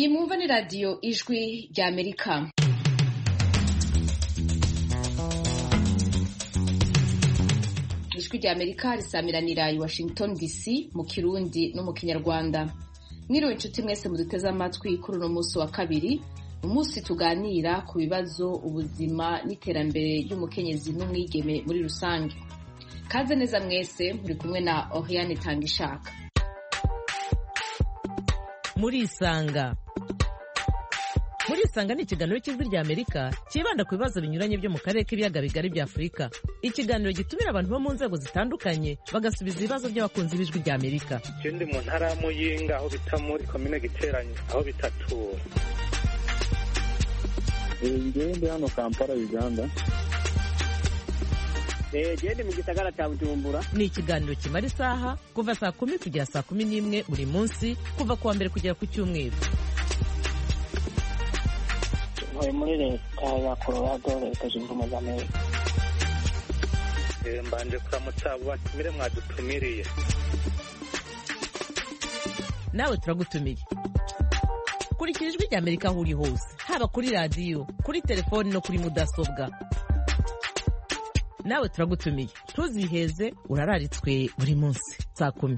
mwumva ni radiyo ijwi rya Amerika. Ijwi rya Amerika risamiranira i Washington DC mu Kirundi no mu Kinyarwanda. Mwiriwe inshuti mwese muduteze amatwi kuri uno munsi wa kabiri, umunsi tuganira ku bibazo, ubuzima n'iterambere ry'umukenyezi n'umwigeme muri rusange. Kaze neza mwese, muri kumwe na Oriane Tangishaka. Murisanga ni ikiganiro cy'ijwi rya Amerika kibanda ku bibazo binyuranye byo mu karere k'ibiyaga bigari bya Afurika. Ikiganiro gitumira abantu bo mu nzego zitandukanye bagasubiza ibibazo by'abakunzi b'ijwi rya Amerika. Ikindi mu ntara ya Muyinga aho bita muri komine Giteranyi aho bitatura. Ngende hano Kampala Uganda. Gende mu gisagara cya Bujumbura. Ni ikiganiro kimara isaha kuva saa 10 kugera saa 11 buri munsi kuva kuwa mbere kugera ku cyumweru. Muri leta ya Colorado, leta zunze ubumwe za Amerika. Mbanje kuramutsa batumire mwadutumiriye. Nawe turagutumiye. Kurikira ijwi rya Amerika aho uri hose, haba kuri radiyo, kuri telefoni no kuri mudasobwa. Nawe turagutumiye. Ntuziheze, urararitswe buri munsi saa 10.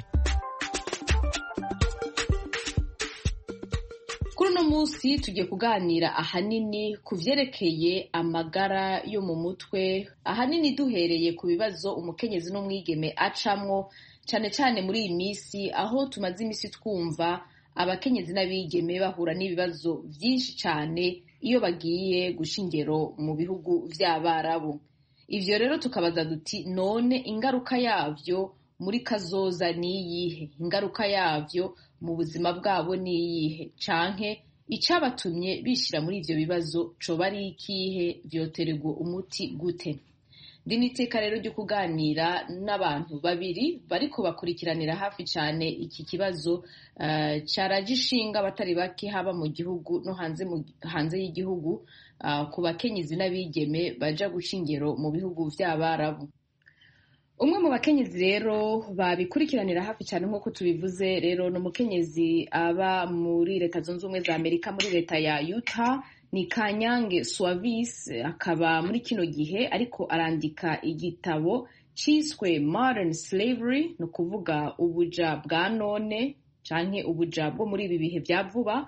Kuri uno munsi tugiye kuganira ahanini ku vyerekeye amagara yo mu mutwe, ahanini duhereye ku bibazo umukenyezi n'umwigeme acamwo, cane cane muri iyi misi aho tumaze imisi twumva abakenyezi n'abigeme bahura n'ibibazo vyinshi cane iyo bagiye guca ingero mu bihugu vy'Abarabu. Ivyo rero tukabaza duti none ingaruka yavyo muri kazoza niyihe? Ingaruka yavyo mu buzima bwabo niyihe? Canke icabatumye bishira muri ivyo bibazo coba ari ikihe? Vyoterwa umuti gute? Ndiniteka rero ryo kuganira n'abantu babiri bariko bakurikiranira hafi cane iki kibazo caragishinga abatari bake haba mu gihugu no hanze y'igihugu, ku bakenyezi n'abigeme baja guca ingero mu bihugu vy'Abarabu. Umwe mu bakenyezi rero babikurikiranira hafi cyane nk'uko tubivuze rero ni umukenyezi aba muri leta zunze ubumwe za Amerika muri leta ya Utah, ni Kanyange Suavis. Akaba muri kino gihe ariko arandika igitabo ciswe Modern Slavery, no kuvuga ubuja bwa none canke ubuja bwo muri ibi bihe vya vuba.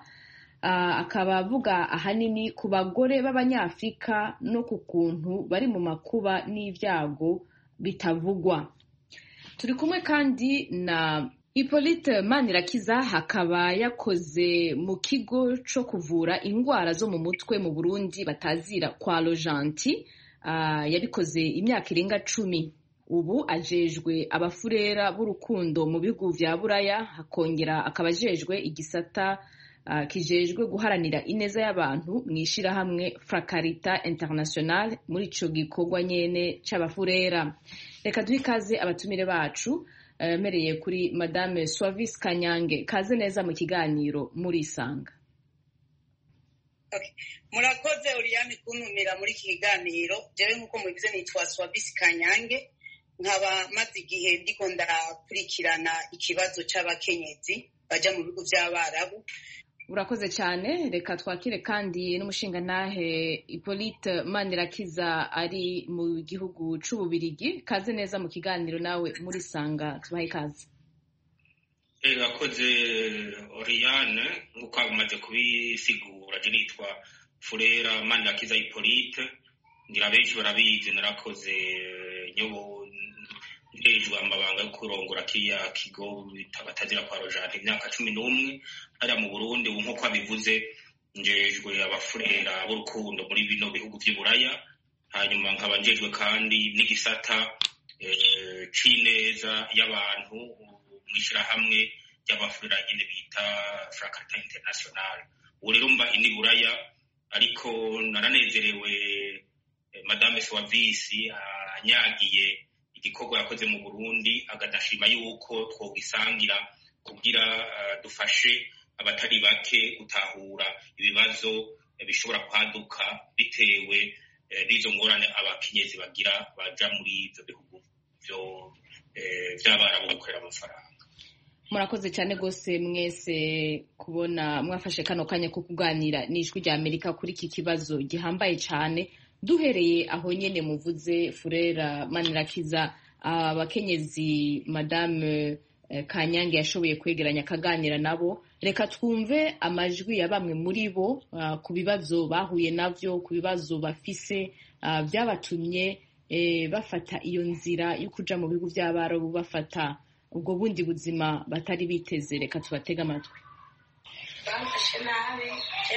Akaba avuga ahanini ku bagore b'Abanyafrika no ku kuntu bari mu makuba n'ivyago bitavugwa. Turi kumwe kandi na Hippolyte Manirakiza, hakaba yakoze mu kigo co kuvura ingwara zo mu mutwe mu Burundi batazira kwa Rojanti. Yabikoze imyaka irenga 10. Ubu ajejwe abafurera b'urukundo mu bihugu vya Buraya, hakongera akaba ajejwe igisata kijejwe guharanira ineza y'abantu mw'ishirahamwe Fracarita International muri ico gikorwa nyene c'abafurera. Reka duhe ikaze abatumire bacu, mereye kuri Madame Suavis Kanyange. Kaze neza mu kiganiro Murisanga. Okay. Murakoze Oriane kuntumira muri iki kiganiro. Jewe nkuko mubivuze nitwa Suavis Kanyange, nkaba maze igihe ndiko ndakurikirana ikibazo c'abakenyezi baja mu bihugu vy'Abarabu. Urakoze cyane. Reka twakire kandi n'umushingantahe Hippolyte Manirakiza ari mu gihugu c'Ububirigi. Kaze neza mu kiganiro nawe Murisanga, tubahe ikaze. Urakoze Oriane, nkuko amaze kubisigura. Je nitwa Furera Manirakiza Hippolyte, ngira benshi barabizi. Narakoze njejwe amabanga yo kurongora kiya kigo batazira kwa Rojanti imyaka 11 hariya mu Burundi. Ubu nkuko abivuze njejwe abafurera b'urukundo muri bino bihugu vy'Iburaya, hanyuma nkaba njejwe kandi n'igisata c'ineza y'abantu mw'ishirahamwe ry'abafurera nyene bita Fracarita International. Ubu rero mba ini Buraya, ariko naranezerewe Madame Suavis anyagiye igikorwa yakoze mu Burundi, agadashima yuko twogisangira kugira dufashe abatari bake gutahura ibibazo bishobora kwaduka bitewe n'izo ngorane abakenyezi bagira baja muri ivyo bihugu vy'Abarabu gukorera amafaranga. murakoze cyane rwose mwese kubona mwafashe kano kanya ko kuganira n'ijwi rya Amerika kuri iki kibazo gihambaye cyane. Duhereye aho nyene muvuze Furera Manirakiza, abakenyezi Madame Kanyange yashoboye kwegeranya akaganira nabo, reka twumve amajwi ya bamwe muri bo ku bibazo bahuye navyo, ku bibazo bafise byabatumye bafata iyo nzira yo kuja mu bihugu by'Abarabu, bafata ubwo bundi buzima batari biteze. Reka tubatege amatwi. Bamfashe nabi,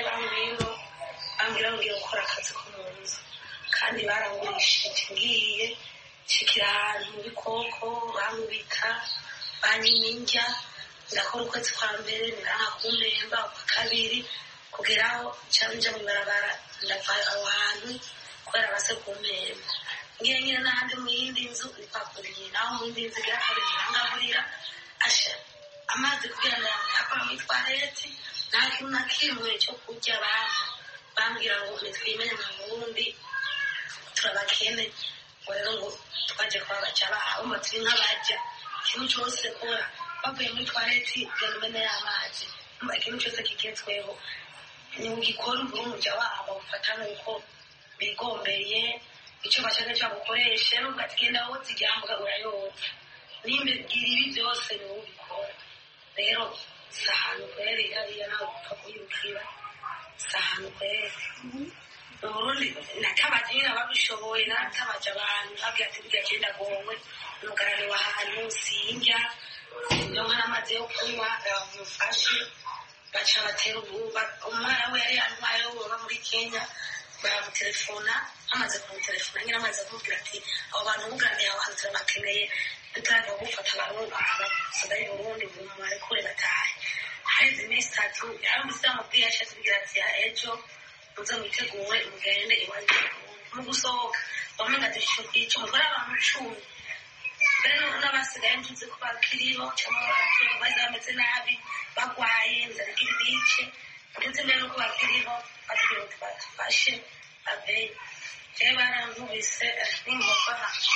bambwira ngiye gukora akazi ko mu nzu, kandi barangurishije ngiye nshikira ahantu mu bikoko, bankubita, banyima indya, ndakora ukwezi kwa mbere ndaha kumpemba, kwa kabiri kugeraho nja mu ibarabara ndava aho hantu kubera base kumpemba. Ngiye nyine n'ahandi mu yindi nzu nipakuriye, naho mu yindi nzu igira kabiri ntangaburira, asha amazi kugira ngo yakora muri twareti, nta kintu na kimwe cyo kurya bambwira ngo nitwimenye mu Burundi turabakene, ngo rero ngo twaje kuba baca bahawe ngo turi nk'abaja, ikintu cyose kora bavuye muri twareti genda umene y'amazi, ikintu cyose kigezweho ni ugikora uri umuja wabo, ufata nuko bigombeye icyo bashaka cyagukoresha, ugati genda wowe zijyambwa urayoza, nimba bwira ibi byose ni wowe ubikora. Rero si ahantu kwere hariya nawe upfa kuyibwira, si ahantu kwere. Mu Burundi natabaje nyine ababishoboye, natabaje abantu babwira ati burya genda gowe nugaraniwe ahantu sinjya ndonka n'amazi yo kunywa, bamufashe baca batera ububa. Umwana we yari yantwaye uba muri Kenya, baramutelefona, amaze kumutelefona nyine amaze kumubwira ati abo bantu buganiye aho hantu turabakeneye, dutaraga gufata abantu abasada y'Uburundi barekure batahe. Haheze iminsi 3 yarambise amubwiye ashatse kugira ati ejo muze mwiteguwe mugende iwanyu mu gusohoka, bamenga dushukiye umugore abantu 10 mbere n'abasigaye ntuzi ko bakiriho cyangwa barakora baza bameze nabi bagwaye inzara ibice, ndetse mbere nuko bakiriho bagira ngo tubafashe abe jewe barankubise n'ingoga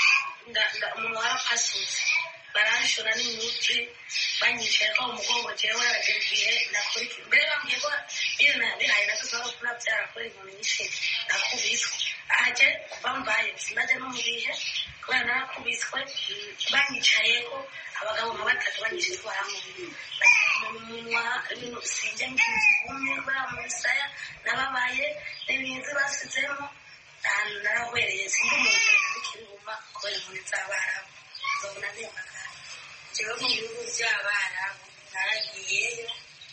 umuntu warapasutse, baranshora n'imiti banyicaye ko umugongo jewe aragiye nakora iki. Mbere bambwiye ko iyo nabihaye nazo kuna byarakora ibintu nyinshi nakubiswe, aje bambaye sinaje no mu bihe kubera narakubiswe, banyicaye ko abagabo nka 3 banyicaye baramubiri bamunwa sinjye ngizumye baramusaya nababaye n'ibintu basizemo, narahwereye sindi umuntu n'ikiruma kubera impunzi z'Abarabu zobona ndemaka. Jewe mu bihugu by'Abarabu naragiyeyo,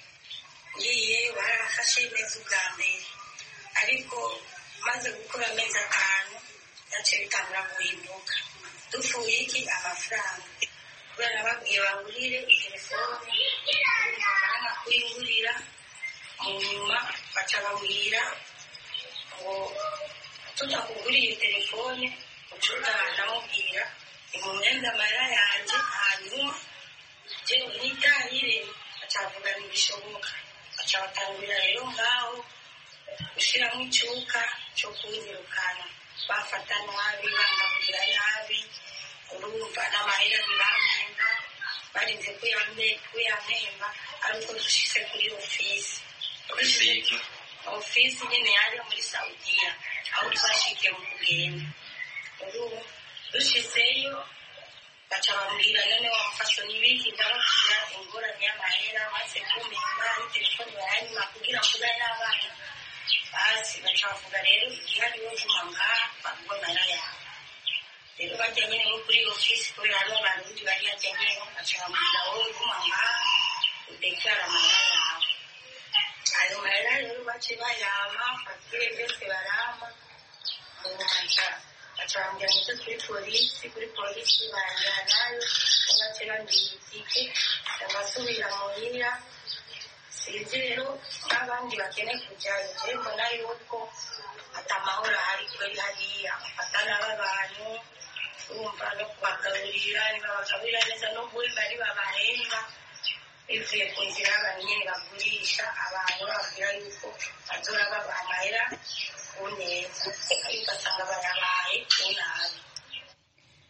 ngiyeyo barafashe neza ubwa mbere, ariko maze gukora amezi 5 yaciye bitangura guhinduka. Dupfuye iki? Amafaranga, kubera babwiye bangurire telefone, bamara kuyigurira, mu nyuma baca bambwira ngo tutakuguriye telefone ucuta namubwira imumwenda amara yanjye, hanyuma je nitahire acavuga ntibishoboka, aca batangurira rero ngaho gushiramo icyuka cyo kunyirukana, bafata nabi bangabulira nabi, urumva n'amahera ntibamwenda, barinze kuyampemba ariko dushyize kuri ofisi nyine yari muri Saudiya aho twashikiye mu kugenda. Ubu dushizeyo baca bambwira none wamfashe n'ibiki, ndababwira ingorane y'amahera maze kumpemba telefone baranyima kugira ngo ube n'abana basi, baca bavuga rero igihe ariwo guma ngaha bagomana yawe. Rero bajya nyine bo kuri ofisi kubera hariho abantu bari hajya nyine, baca bambwira wowe guma ngaha udeklara amahera yawe. Ayo mahera rero bace bayama, fakire byose barama, baca bambwira ngo kuri polisi banjyana nayo, bace bambwira itike ndabasubira muhira. Sinzi rero n'abandi bakeneye kujyayo, je mbona yuko atamahoro ahari kweri hariya, bafata n'abantu urumva no kubagaburira, ntibabagaburira neza no guhemba ntibabahemba, bivuye ku nzira y'abantu nyine bagurisha abantu, bababwira yuko bazora babaha amahera ku neza, ariko ugasanga bayabaye ku nabi.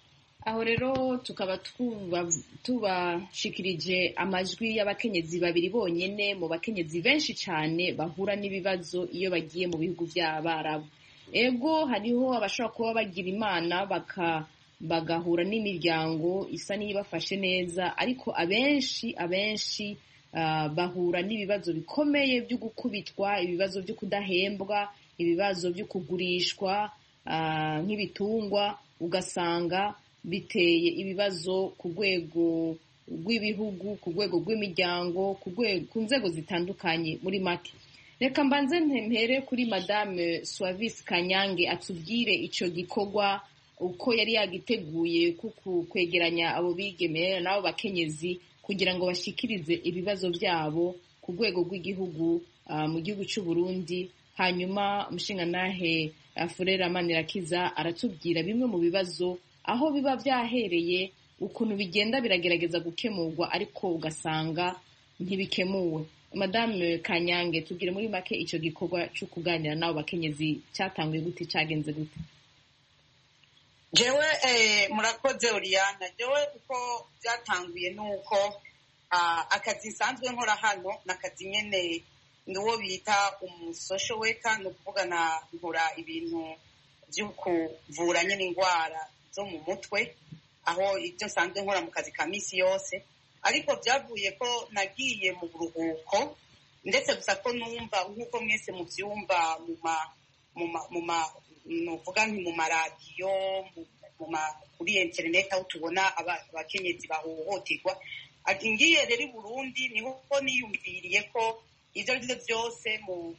aho rero tukaba tubashikirije amajwi y'abakenyezi babiri bonyene mu bakenyezi benshi cyane bahura n'ibibazo iyo bagiye mu bihugu by'Abarabu. Ego hariho abashobora kuba bagira imana bagahura n'imiryango isa n'ibafashe neza, ariko abenshi bahura n'ibibazo bikomeye byo gukubitwa, ibibazo byo kudahembwa, ibibazo byo kugurishwa nk'ibitungwa, ugasanga biteye ibibazo ku rwego rw'ibihugu, ku rwego rw'imiryango, ku nzego zitandukanye. Muri make reka mbanze mpere kuri Madame Swavisi Kanyange atubwire icyo gikorwa uko yari yagiteguye kwegeranya abo bigeme n'abo bakenyezi kugira ngo bashikirize ibibazo byabo ku rwego rw'igihugu mu gihugu cy'u Burundi. Hanyuma umushingantahe Furera Manirakiza aratubwira bimwe mu bibazo aho biba byahereye, ukuntu bigenda biragerageza gukemurwa ariko ugasanga ntibikemuwe. Madame Kanyange, tubwire muri make icyo gikorwa cyo kuganira n'abo bakenyezi cyatanguye gute, cyagenze gute? Jewe murakoze Oriana. Jewe uko byatanguye nuko akazi nsanzwe nkora hano n'akazi nyene niwo bita social worker, no kuvugana nkora ibintu byo kuvura nyene indwara zo mu mutwe, aho ibyo nsanzwe nkora mu kazi ka misi yose. Ariko byavuye ko nagiye mu buruhuko, ndetse gusa ko numva nk'uko mwese mu byumva nuvuga nti mu maradiyo, kuri interineti aho tubona abakenyezi bahohoterwa. Ati ngiye rero i Burundi niho niyumviriye ko ibyo ari byo byose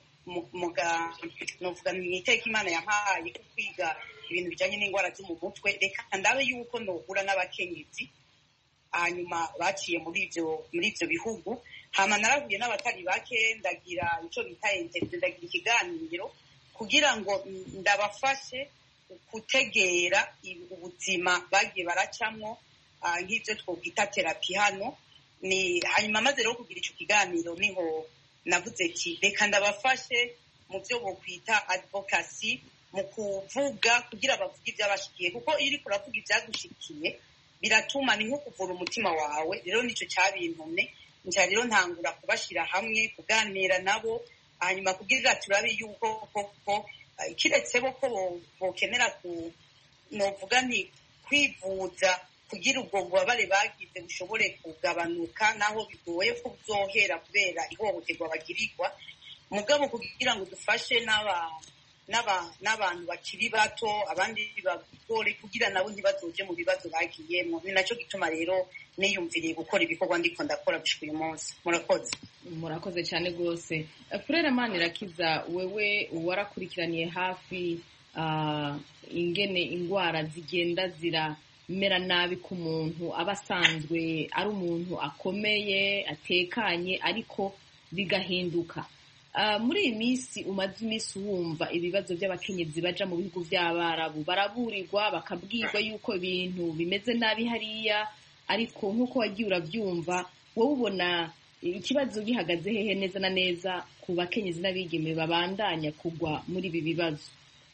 nuvuga mu iteka Imana yampaye ko kwiga ibintu bijyanye n'indwara zo mu mutwe, reka ndabe yuko nohura n'abakenyezi hanyuma baciye muri ibyo bihugu. Hama narahuye n'abatari bake, ndagira icyo bita interview, ndagira ikiganiro kugira ngo ndabafashe gutegera ubuzima bagiye baracamwo, nk'ibyo twokwita terapi hano. Hanyuma maze rero kugira icyo kiganiro niho navuze ati reka ndabafashe mu byo bokwita advocacy, mu kuvuga kugira bavuge ibyabashikiye, kuko iyo uriko uravuga ibyagushikiye biratuma ni nko kuvura umutima wawe. Rero nicyo cyabintumye, nca rero ntangura kubashyira hamwe, kuganira nabo, hanyuma kugira turabe yuko koko kiretse bo ko bokenera novuga nti kwivuza kugira ubwo bubabare bagize bushobore kugabanuka, naho bigoye ko byohera kubera ihohoterwa bagirirwa, mugabo kugira ngo dufashe n'abantu bakiri bato, abandi bagore, kugira nabo ntibazoje mu bibazo bagiyemo. Ni nacyo gituma rero niyumviriye gukora ibikorwa ndiko ndakora gushika uyu munsi. Murakoze cyane rwose. Furera Manirakiza, wewe warakurikiraniye hafi ingene indwara zigenda ziramera nabi ku muntu aba asanzwe ari umuntu akomeye atekanye, ariko bigahinduka. Muri iyi minsi umaze iminsi wumva ibibazo by'abakenyezi baja mu bihugu by'Abarabu, baraburirwa bakabwirwa yuko ibintu bimeze nabi hariya, ariko nk'uko wagiye urabyumva, wowe ubona ikibazo gihagaze hehe neza na neza ku bakenyezi n'abigeme babandanya kugwa muri ibi bibazo?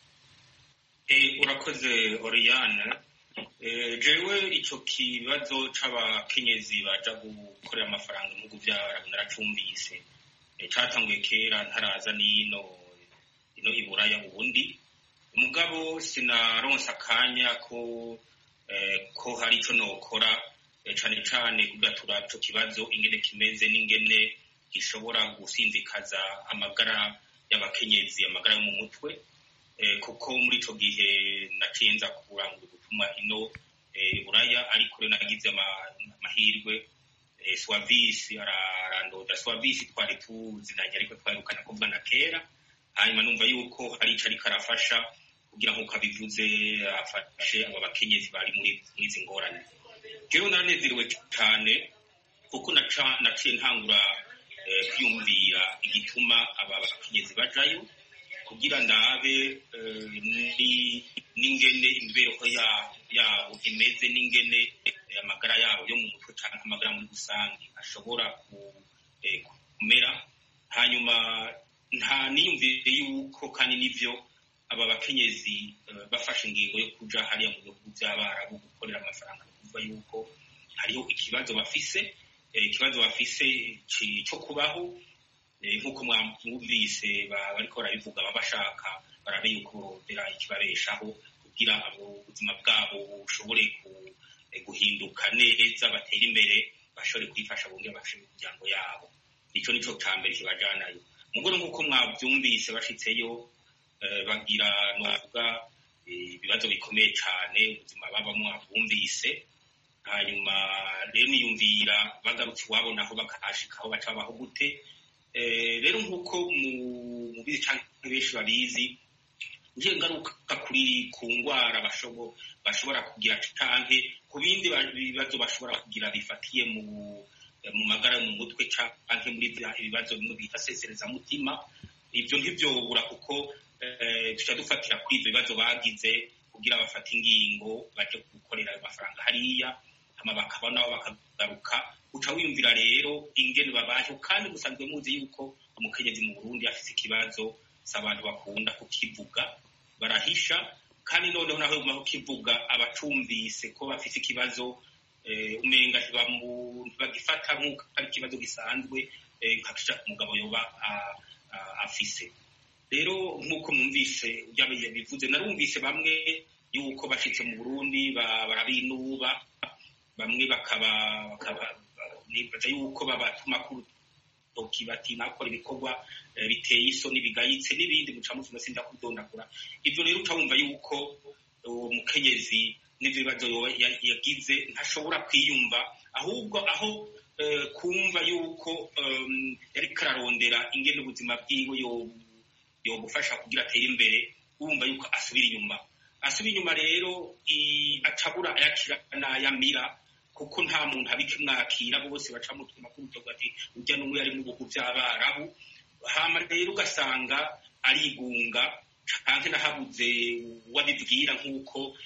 Urakoze Oriane. Jewe icyo kibazo c'abakenyezi baja gukorera amafaranga mu bihugu by'Abarabu naracumbise, cyatanguye kera ntaraza n'ino iburaya ubundi. Mugabo sinaronsa akanya ko hari icyo nokora cane cane kugatura ico kibazo ingene kimeze n'ingene gishobora gusinzikaza amagara y'abakenyezi, amagara yo mu mutwe, kuko muri ico gihe naciye nza kurangura ubutumwa ino iburaya, ariko rero nagize amahirwe Swavisi arandoda. Swavisi twari tuzinanye ariko twarukana kuvugana kera, hanyuma numva yuko hari ico ariko arafasha kugira ngo kabivuze afashe abo bakenyezi bari muri izi ngorane. Jewe naranezerewe cyane kuko naciye ntangura kwiyumvira igituma aba bakenyezi bajayo, kugira ndabe n'ingene imibereho yabo imeze, n'ingene amagara yabo yo mu mutwe cyangwa amagara muri rusange ashobora kumera. Hanyuma nta niyumvire yuko kandi n'ivyo aba bakenyezi bafashe ingingo yo kuja hariya mu bihugu by'abarabu gukorera amafaranga kuvuga yuko hariho ikibazo bafise cyo kubaho nk'uko mwumvise bariko barabivuga bashaka barabe yuko borondera ikibabeshaho kugira ubuzima bwabo bushobore guhinduka neza, batera imbere, bashobore kwifasha bongera bafashe imiryango yabo. Ico nico ca mbere kibajanayo. Mugore nk'uko mwavyumvise bashitseyo bagira novuga ibibazo bikomeye cane, ubuzima babamwo mwabumvise. Hanyuma rero niyumvira bagarutse iwabo naho bakahashikaho baca babaho gute. Rero nk'uko mubizi canke benshi babizi, ngiye ngaruka ku ngwara bashobora kugira canke ku bindi bibazo bashobora kugira bifatiye mu magara yo mu mutwe canke muri ibibazo bimwe bita seserezamutima. Ivyo ntivyobura kuko tuca dufatira kuri ivyo bibazo bagize kugira bafate ingingo baje gukorera ayo mafaranga hariya, hama bakaba nabo bakagaruka. Uca wiyumvira rero ingene babayeho, kandi musanzwe muzi yuko umukenyezi mu Burundi afise ikibazo, si abantu bakunda kukivuga, barahisha. Kandi noneho naho baguma kukivuga abacumvise ko bafise ikibazo umenga ntibagifata nk'uko ari ikibazo gisanzwe nka umugabo yoba afise. Rero nk'uko mwumvise bivuze, narumvise bamwe yuko bashitse mu Burundi barabinuba, bamwe nibaza yuko babatuma ku rutoki bati nakora ibikorwa biteye isoni bigayitse n'ibindi muca mufuna sinda kudondagura. Ivyo rero uca wumva yuko uwo mukenyezi n'ivyo bibazo yagize ntashobora kwiyumva, ahubwo aho kumva yuko yariko ararondera ingene ubuzima bwiwe yogufasha kugira atere imbere, wumva yuko asubira inyuma rero acabura ayakira n'ayamira, kuko nta muntu abikimwakira, bose baca mutuma ku rutoki ati urya n'umwe yari mu bihugu by'abarabu. Hama rero ugasanga arigunga canke nahabuze uwabibwira nk'uko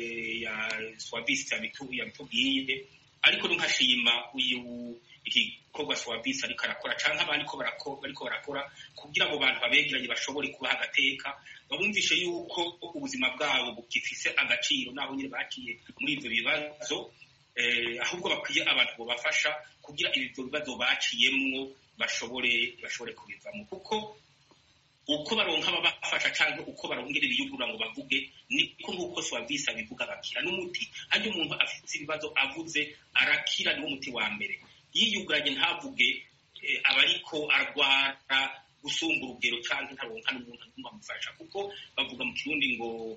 Swavisi yabitubwiye. Ariko nkashima igikorwa Swavisi ariko arakora canke abandi bariko barakora kugira abo bantu babegeranye bashobore kubaha agateka, babumvishe yuko ubuzima bwabo bugifise agaciro naho nyine baciye muri ivyo bibazo. Ahubwo bakwiye abantu bobafasha kugira ibyo bibazo baciyemwo bashobore kubivamo, kuko uko baronka babafasha canke uko barongera ibiyugura ngo bavuge niko nk'uko Swavisi abivuga bakira n'umuti. Harya umuntu afite ibibazo avuze arakira, niwo muti wa mbere. Yiyuguranye ntavuge aba ariko arwara gusumba urugero canke ntaronka n'umuntu amufasha, kuko bavuga mu Kirundi ngo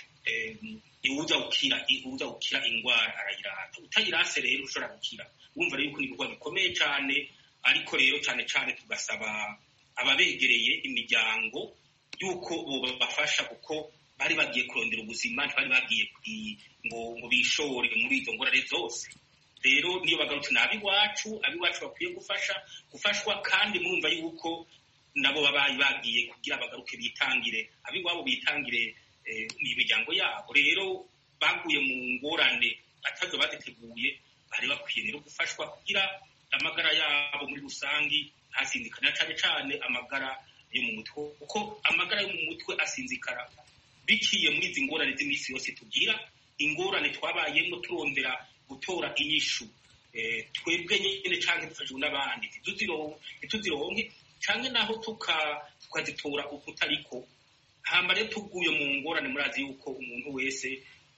iwuza gukira ingwara arayirata, utayirase rero ushobora gukira. Wumva rero yuko ni ibikorwa bikomeye cane, ariko rero cane tugasaba ababegereye imiryango yuko bobafasha, kuko bari bagiye kurondera ubuzima, ntibari bagiye ngo bishore muri izo ngorane zose. Rero niyo bagarutse n'abiwacu bakwiye gufashwa, kandi murumva yuko nabo babaye bagiye kugira bagaruke bitangire, abiwabo bitangire imiryango yabo. Rero baguye mu ngorane atazo baziteguye, bari bakwiye rero gufashwa kugira amagara yabo muri rusangi ntasinzikana, cane amagara yo mu mutwe, kuko amagara yo mu mutwe asinzikara biciye muri izi ngorane z'imisi yose tugira, ingorane twabayemo turondera gutora inyishu twebwe nyene canke dufashijwe n'abandi ntituzironke canke naho tukazitora ukutariko. Hama rero tuguye mu ngorane, murazi yuko umuntu wese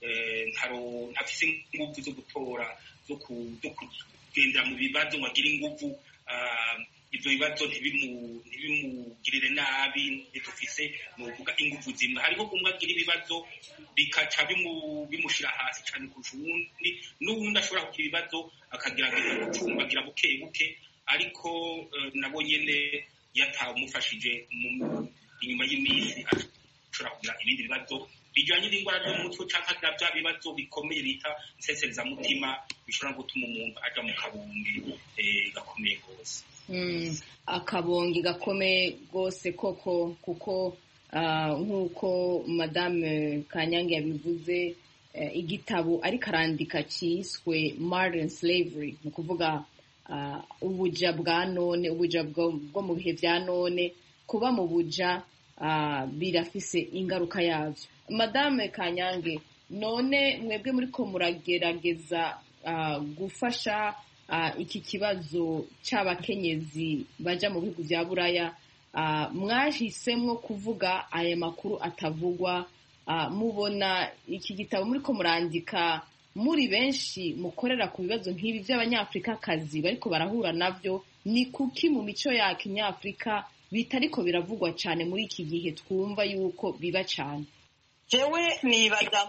ntafise inguvu zo gutora zo kugendera mu bibazo ngo agire inguvu, ivyo bibazo ntibimugirire nabi. Ntidufise novuga inguvu zimwe, hariho umwe agira ibibazo bikaca bimushira hasi cane kurusha uwundi, n'uwundi ashobora kugira ibibazo akagerageza gucumbagira buke buke, ariko nabo nyene yatawumufashije inyuma y'imisi ashobora kugira ibindi bibazo bijanye n'ingwara zo mu mutwe canke agira vya bibazo bikomeye bita nseserezamutima, bishobora gutuma umuntu aja mu kabonge gakomeye gose. Akabonge gakomeye gose koko, kuko nk'uko Madame Kanyange yabivuze, igitabo ariko arandika ciswe Modern Slavery, ni ukuvuga ubuja bwa none, ubuja bwo mu bihe vya none, kuba mu buja birafise ingaruka yavyo. Madame Kanyange, none mwebwe muriko muragerageza gufasha iki kibazo c'abakenyezi baja mu bihugu vya Buraya, mwahisemwo kuvuga aya makuru atavugwa, mubona iki gitabo muriko murandika muri benshi mukorera ku bibazo nk'ibi vy'abanyafrikakazi bariko barahura navyo, ni kuki mu mico ya kinyafrika bitariko biravugwa cane muri iki gihe twumva yuko biba cane? Jewe nibaza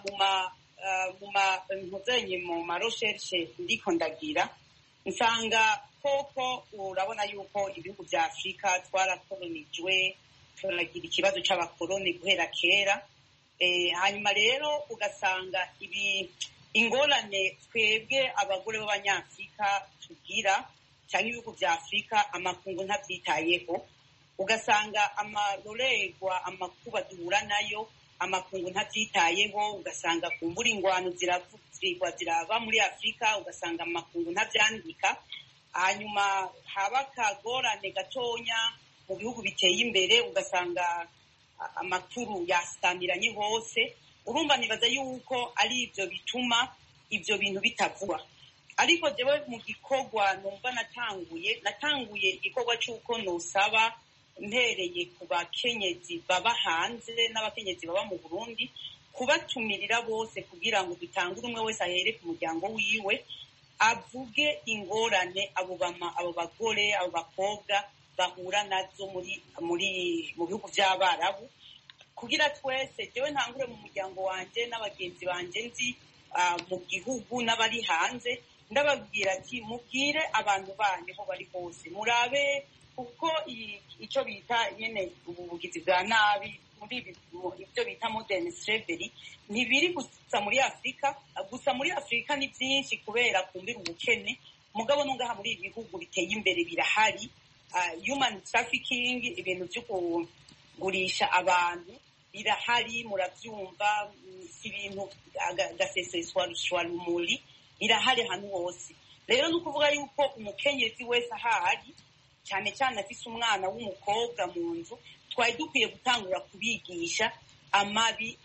mu ma recherche ndiko ndagira, nsanga koko urabona yuko ibihugu vya Afrika twarakolonijwe, turagira ikibazo c'abakoloni guhera kera. Hanyuma rero ugasanga ingorane twebwe abagore b'abanyafrika tugira cyangwa ibihugu vya Afrika amakungu ntavyitayeho, ugasanga amarorerwa amakuba duhura nayo amakungu ntavyitayeho, ugasanga kumbura ingwano ziraba muri Afrika, ugasanga amakungu ntavyandika. Hanyuma haba akagorane gatonya mu bihugu biteye imbere, ugasanga amakuru yasamiranye hose. Urumva nibaza yuko ari ivyo bituma ivyo bintu bitavugwa. Ariko jewe mu gikorwa numva natanguye igikorwa c'uko nosaba mpereye ku bakenyezi baba hanze n'abakenyezi baba mu Burundi, kubatumirira bose kugira ngo dutangure umwe wese ahere ku muryango wiwe, avuge ingorane abo bagore abo bakobwa bahura nazo mu bihugu vy'Abarabu, kugira twese jewe ntangure mu muryango wanje n'abagenzi banje nzi mu gihugu n'abari hanze, ndababwira ati mubwire abantu banyu aho bari hose, murabe kuko ico bita nyene ubugizi bwa nabi muri ibyo bita modern slavery ntibiri gusa muri Afrika. Gusa muri Afrika ni byinshi kubera kumbira ubukene, mugabo nungaha muri ibihugu biteye imbere birahari. Human trafficking, ibintu byo kugurisha abantu birahari, muravyumva, si ibintu gaseseswa rumuri, birahari ahantu hose. Rero nukuvuga yuko umukenyezi wese ahari, cyane cyane afise umwana w'umukobwa mu nzu, twari dukwiye gutangura kubigisha amabi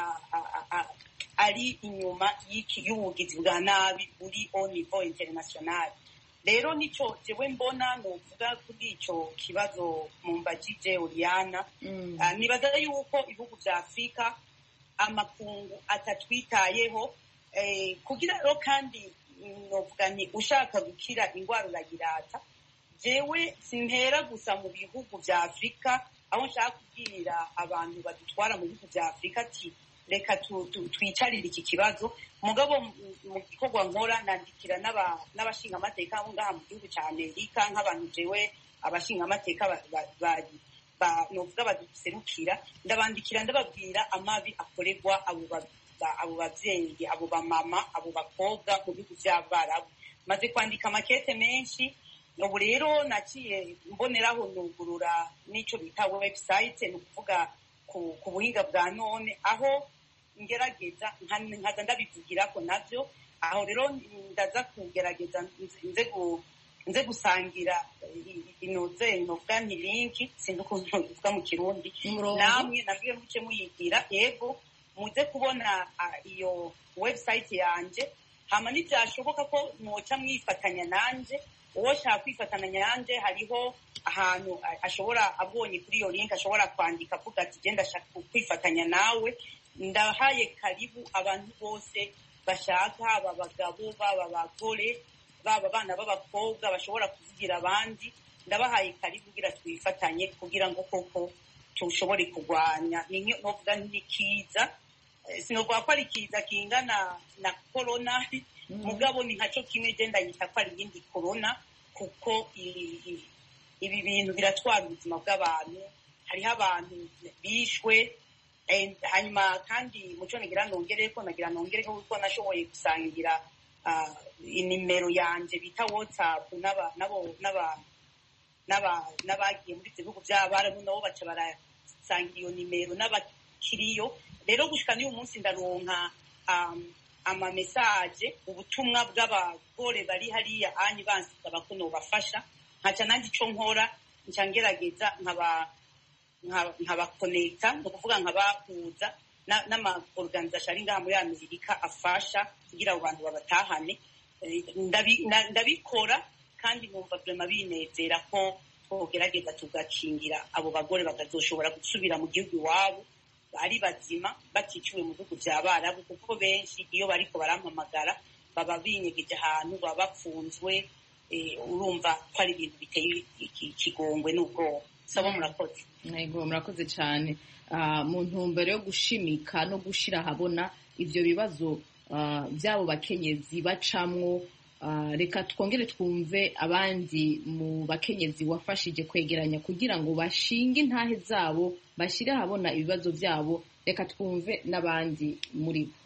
ari inyuma y'ubugizi bwa nabi buri au niveau international. Rero nico jewe mbona novuga kuri ico kibazo mumbajije Oriana. Nibaza yuko ibihugu vya Afrika amakungu atatwitayeho, kugira rero kandi novuga ni ushaka gukira ingwara uragirata. Jewe simpera gusa mu bihugu vya Afrika, aho nshaka kubwira abantu badutwara mu bihugu vya Afrika ati reka twicarire iki kibazo. Mugabo mu gikorwa nkora nandikira n'abashinga amateka aho ngaha mu gihugu ca Amerika, nk'abantu jewe abashinga amateka novuga baduserukira, ndabandikira ndababwira amabi akorerwa abo bavyeyi, abo bamama, abo bakobwa mu bihugu vy'Abarabu. Maze kwandika amakete menshi, ubu rero naciye mboneraho nugurura n'ico bita website, ni ukuvuga ku buhinga bwa none, aho ngerageza nkaza ndabivugirako navyo. Aho rero ndaza kugerageza nze gusangira novuga nti linki, sinzi ukuntu bivuga mu Kirundi, namwe nabwiye muce muyigira, yego muze kubona iyo website yanje. Hama nivyashoboka ko mwoca mwifatanya nanje, uwo shaka kwifatanya nanje hariho ahantu ashobora abonye kuri iyo link ashobora kwandika avuga ati genda shaka kwifatanya nawe. Ndahaye karibu abantu bose bashaka, aba abagabo baba abagore baba abana b'abakobwa bashobora kuvugira abandi, ndabahaye karibu kugira twifatanye kugira ngo koko tushobore kurwanya novuga n'ikiza. Sinovuga ko ari ikiza kingana na corona, mugabo ni nkaco kimwe genda yita ko ari iyindi corona, kuko ibi bintu biratwara ubuzima bw'abantu. Hariho abantu bishwe. Hanyuma kandi muco nagira nongereko kuko nashoboye gusangira inimero yanje bita WhatsApp n'abagiye muri ivyo bihugu vy'Abarabu, nabo baca barasangira iyo nimero n'abakiriyo. Rero gushika n'uyu munsi ndaronka amamesaje, ubutumwa bw'abagore bari hariya anyi bansaba ko nobafasha, nkaca nandi ico nkora nca ngerageza nkabakonekita ni ukuvuga nkabahuza n'ama-organisation ari ngaha muri Amerika afasha kugira abo bantu babatahane. Ndabikora kandi numva vraiment binezera ko twogerageza tugakingira abo bagore bakazoshobora gusubira mu gihugu iwabo ari bazima baticiwe mu bihugu vy'Abarabu, kuko benshi iyo bariko barampamagara baba binyegeje ahantu baba bapfunzwe. Urumva ko ari ibintu biteye ikigongwe n'ubwoba. Saba murakoze. Yego murakoze cyane. Mu ntumbero yo gushimika no gushira ahabona ivyo bibazo by'abo bakenyezi bacamwo, reka twongere twumve abandi mu bakenyezi wafashije kwegeranya kugira ngo bashinge intahe zabo bashire ahabona ibibazo byabo. Reka twumve n'abandi muri bo.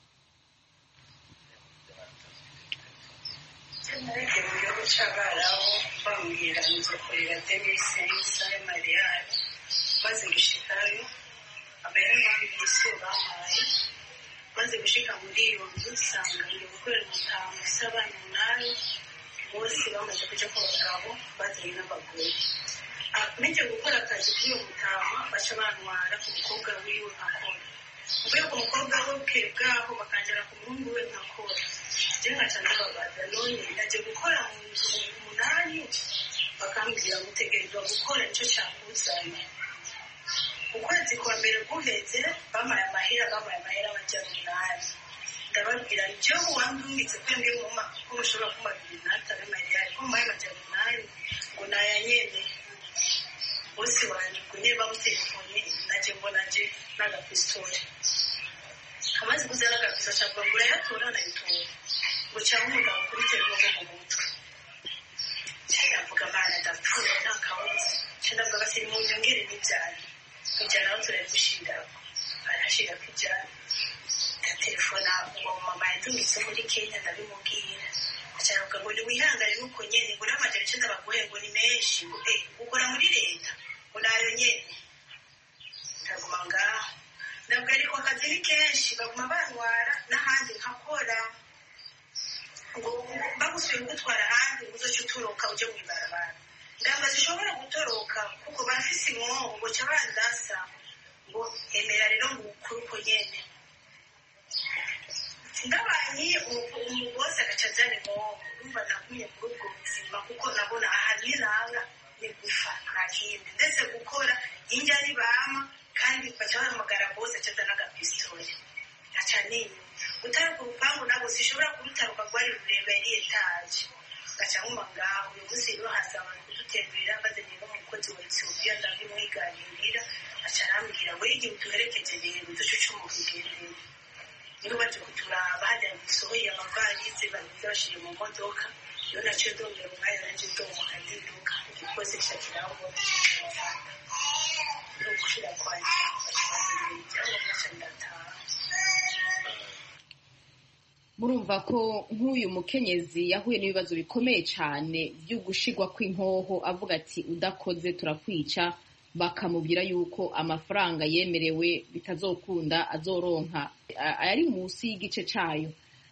Nagiye mu gihugu cy'Abarabu bambwira nzo kurera demisisa ya mariyari, maze gushikayo abera bambise bampaye, maze gushika muri iyo nzu nsanga ngiye gukorera umutamu s'abana 8 bose bamaze kuja ku bagabo bazanye n'abagore. Meje gukora akazi kuri uwo mutamu baca bantwara ku mukobwa wiwe nkakora, uvuye ku mukobwa we bwaho bakanjana ku muhungu we nkakora. Jenga ndababaza none ndaje gukora mu nzu 8 bakambwira mutegerezwa gukora nicyo cyakuzanye. Ukwezi kwa mbere guheze bamaye amahera bajya 8. Ndababwira nicyo wandungitse kwenge mama ko ushobora kumabwira natare Mariya ko maye bajya 8 ngo nayanyene bose wanje kunye bamutelefone naje mbona nje n'agapistole amaze kuzana agapistole cyangwa yatora na yitora ngo cyangwa umugabo kuri telefone mu mutwe cyanavuga bana ndapfuye nakabuze cyanavuga basi mu nyongere n'ibyari kujyana aho turi gushinga arashira kujyana telefone ngo mama yatungitse muri Kenya ndabimubwira cyangwa ngo ni wihangane nuko nyene ngo n'amajana 9 bagoye ngo ni menshi ngo ukora muri leta ngo nayo nyene ndaguma ngaho nabwo ariko akazi ni kenshi baguma bantwara n'ahandi nkakora ngo bagusuye gutwara ahandi uzoca utoroka uje mu ibarabara ndamba zishobora gutoroka kuko bafise imwongo cyabandasa ngo emera rero ngo ukuruko nyene ndabanye umubose agacazane mwongo umva nakumye kuri ubwo buzima kuko nabona ahari nanga ni gufa nakindi ndetse gukora injya ni bama kandi bacahamagara bose cyazana agapistole acane utari ku rupangu nabo sishobora kurutaruka gwari rureba yari etaje gacanguma ngaho uyu munsi rero hasaba kudutemberera bazanye n'umukozi wa Ethiopia ndabimwiganirira acarambwira we igihe utuherekeje rero ducucu mu kigere niba baje kuturaba hajya gusohoye amavalize babashije mu modoka yo nacyo ndongera umwanya nanje ndomo kandiduka igikoze cyakiraho no gushira kwanje murumva ko nk'uyu mukenyezi yahuye n'ibibazo bikomeye cyane byo gushigwa kw'inkoho avuga ati udakoze turakwica, bakamubwira yuko amafaranga yemerewe bitazokunda azoronka ari munsi y'igice cyayo.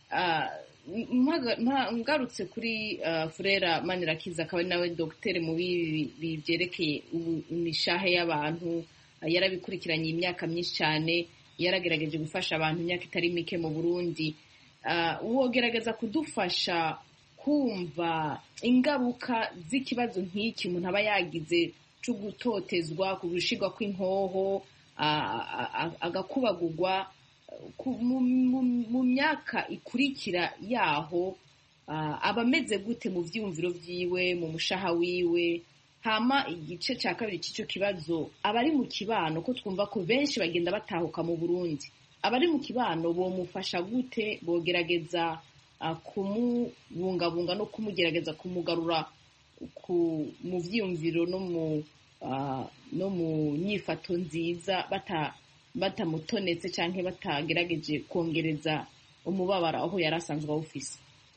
Ngarutse kuri Frera Manirakiza akaba ari nawe dogiteri mu byerekeye imishahe y'abantu, yarabikurikiranye imyaka myinshi cyane, yaragerageje gufasha abantu imyaka itari mike mu Burundi. Wogerageza kudufasha kumva ingaruka z'ikibazo nk'iki umuntu aba yagize cyo gutotezwa, kugushigwa kw'inkoho, agakubagurwa mu myaka ikurikira yaho, aba ameze gute mu vyumviro vyiwe, mu mushaha wiwe. Hama igice cya kabiri cy'icyo kibazo, abari mu kibano ko twumva ko benshi bagenda batahuka mu Burundi, abari mu kibano bomufasha gute, bogerageza kumubungabunga no kumugerageza kumugarura mu vyiyumviro no mu nyifato nziza, batamutonetse canke batagerageje kongereza umubabaro aho yari asanzwe awufise.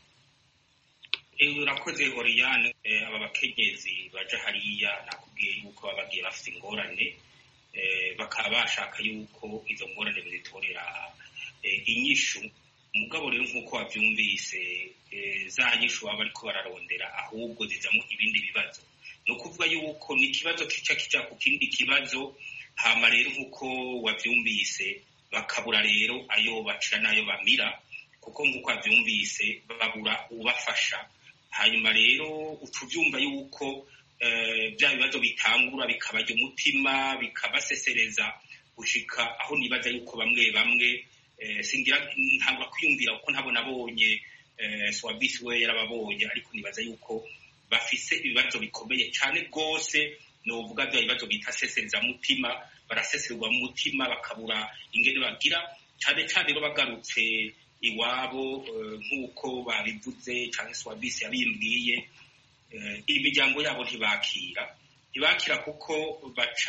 Urakoze Oriane. Aba bakenyezi baja hariya nakubwiye yuko babagiye bafite ingorane, bakaba bashaka yuko izo ngorane bazitorera inyishu. Mugabo rero nk'uko wabyumvise, za nyishu baba bariko bararondera ahubwo zizamo ibindi bibazo. no kuvuga yuko ni ikibazo kica kija ku kindi kibazo, hama rero nk'uko wavyumvise bakabura rero ayo bacira n'ayo bamira, kuko nk'uko wavyumvise babura ubafasha. Hanyuma rero ucuvyumva yuko bya bibazo bitangura bikabarya umutima bikabasesereza gushika aho nibaza yuko bamwe singira ntabwo kwiyumvira kuko ntabwo nabonye Swabisi we yarababonye, ariko nibaza yuko bafise ibibazo bikomeye cyane rwose, novuga bya bibazo bita sesereza mutima, baraseserwa mu mutima bakabura ingene bagira, cyane cyane rero bagarutse iwabo nk'uko babivuze cyane Swabisi yabimbwiye, imiryango yabo ntibakira kuko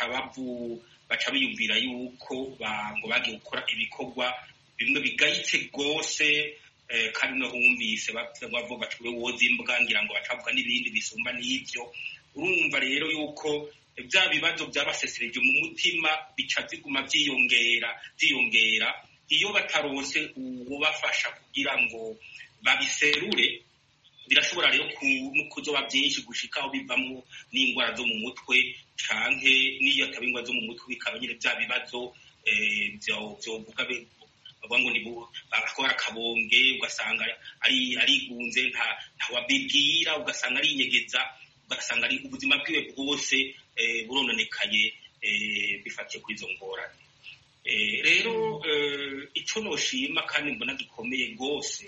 baca biyumvira yuko ngo bagiye gukora ibikorwa bimwe bigayitse rwose, kandi no humvise bavuga bati we woza imbwa, ngira ngo bacavuga n'ibindi bisumba n'ibyo. Urumva rero yuko bya bibazo byabasesereje mu mutima bica ziguma byiyongera iyo bataronse ubafasha kugira ngo babiserure, birashobora rero kuzoba byinshi gushika aho bivamo n'indwara zo mu mutwe, canke n'iyo ataba indwara zo mu mutwe bikaba nyine bya bibazo vyovuga bavuga ngo ni bakora akabonge, ugasanga arigunze ntawabibwira, ugasanga arinyegeza, ugasanga ari ubuzima bwiwe bwose burononekaye bifatiye kuri izo ngorane. Rero ico noshima kandi mbona gikomeye rwose,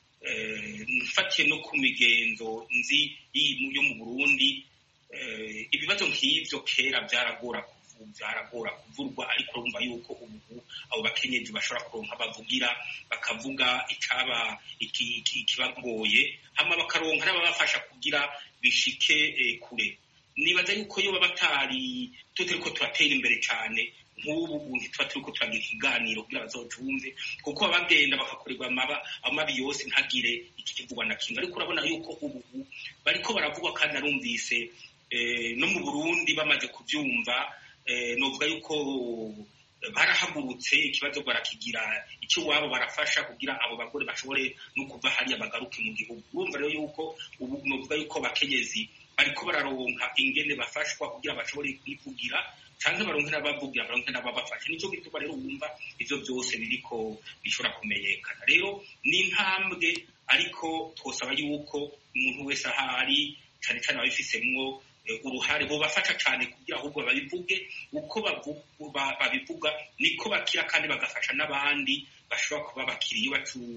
mfatiye no ku migenzo nzi yo mu Burundi, ibibazo nk'ivyo kera byaragora kuvurwa, ariko urumva yuko ubu abo bakenyezi bashobora kuronka bavugira, bakavuga icaba ikibagoye, hama bakaronka n'ababafasha kugira bishike kure. Nibaza yuko yo batari tutariko turatera imbere cyane nk'ubu ntitwa turiko turagira ikiganiro kugira bazocumve, kuko abagenda bakakorerwa amabi yose ntagire ikivugwa na kimwe, ariko urabona yuko ubu bariko baravugwa kandi narumvise no mu Burundi bamaze kuvyumva. Novuga yuko barahagurutse ikibazo barakigira icyo wabo barafasha kugira abo bagore bashobore no kuva hariya bagaruke mu gihugu. Urumva rero yuko ubu novuga yuko abakenyezi bariko bararonka ingene bafashwa kugira bashobore kwivugira, canke baronke n'abavugira, baronke n'ababafasha. Nico gituma rero wumva ivyo byose biriko bishobora kumenyekana. Rero ni intambwe, ariko twosaba yuko umuntu wese ahari cane cane ababifisemwo uruhare bobafasha cyane kugira ahubwo babivuge uko babivuga niko bakira, kandi bagafasha n'abandi bashobora kuba bakiriye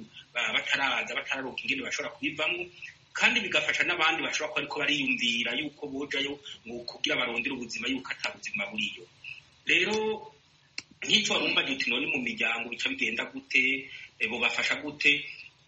batararonka ingene bashobora kubivamo, kandi bigafasha n'abandi bashobora kuba ariko bariyumvira yuko bojayo ngo kugira barondere ubuzima yuko atabuzima buriyo. Rero nk'icyo warumva uti none mu miryango bica bigenda gute, bobafasha gute?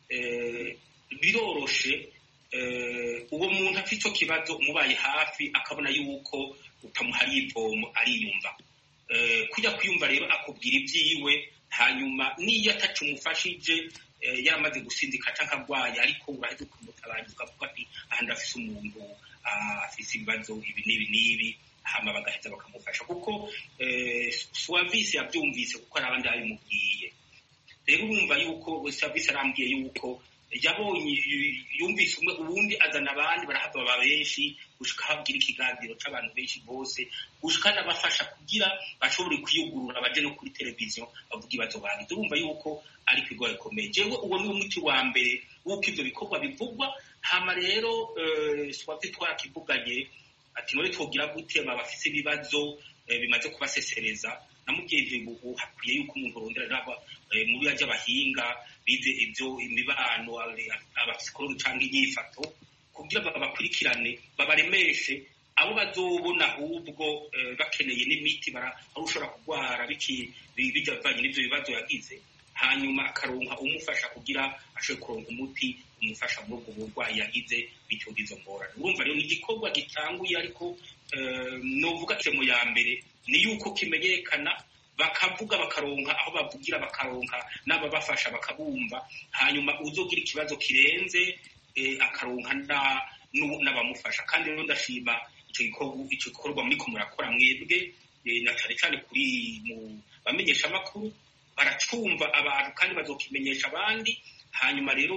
Biroroshe, uwo muntu afite icyo kibazo umubaye hafi akabona yuko utamuhariye ivomo ariyumva, kujya kwiyumva rero akubwira ibyiwe, hanyuma niyo atacumufashije yaramaze gusindika canke agwaye, ariko uraheze kumutabaza ukavuga ati aha ndafise umuntu afise ibibazo ibi n'ibi, hama bagaheza bakamufasha, kuko Swavisi yavyumvise kuko hari abandi babimubwiye. Rero urumva yuko Swavisi arambwiye yuko yabonye yumvise umwe ubundi azana abandi barahava baba benshi gushika habwira ikiganiro c'abantu benshi bose, gushika nabafasha kugira bashobore kwiyugurura baje no kuri televiziyo bavuga ibibazo bagize. Urumva yuko ari ikigo gikomeye. Jewe uwo ni umuti wa mbere w'uko ivyo bikorwa bivugwa. Hama rero Swavisi twarakivuganye ati none twogira gute bafise ibibazo bimaze kubasesereza. Namubwiye ubu hakwiye yuko umuntu arondera muri yaje abahinga bize ibyo imibano, abapsikologi cyangwa inyifato, kugira babakurikirane babaremeshe, abo bazobona ahubwo bakeneye n'imiti aho ushobora kurwara bijyanye n'ibyo bibazo yagize, hanyuma akaronka umufasha kugira ashobore kuronka umuti umufasha muri ubwo burwayi yagize bityo izo ngorane. Urumva rero ni igikorwa gitanguye, ariko novuga mu ya mbere ni yuko kimenyekana, bakavuga bakaronka aho bavugira, bakaronka n'ababafasha bakabumva, hanyuma uzogira ikibazo kirenze akaronka n'abamufasha. Kandi rero ndashima ico gikorwa muriko murakora mwebwe, na cane cane kuri mu bamenyesha amakuru, baracumva abantu kandi bazokimenyesha abandi, hanyuma rero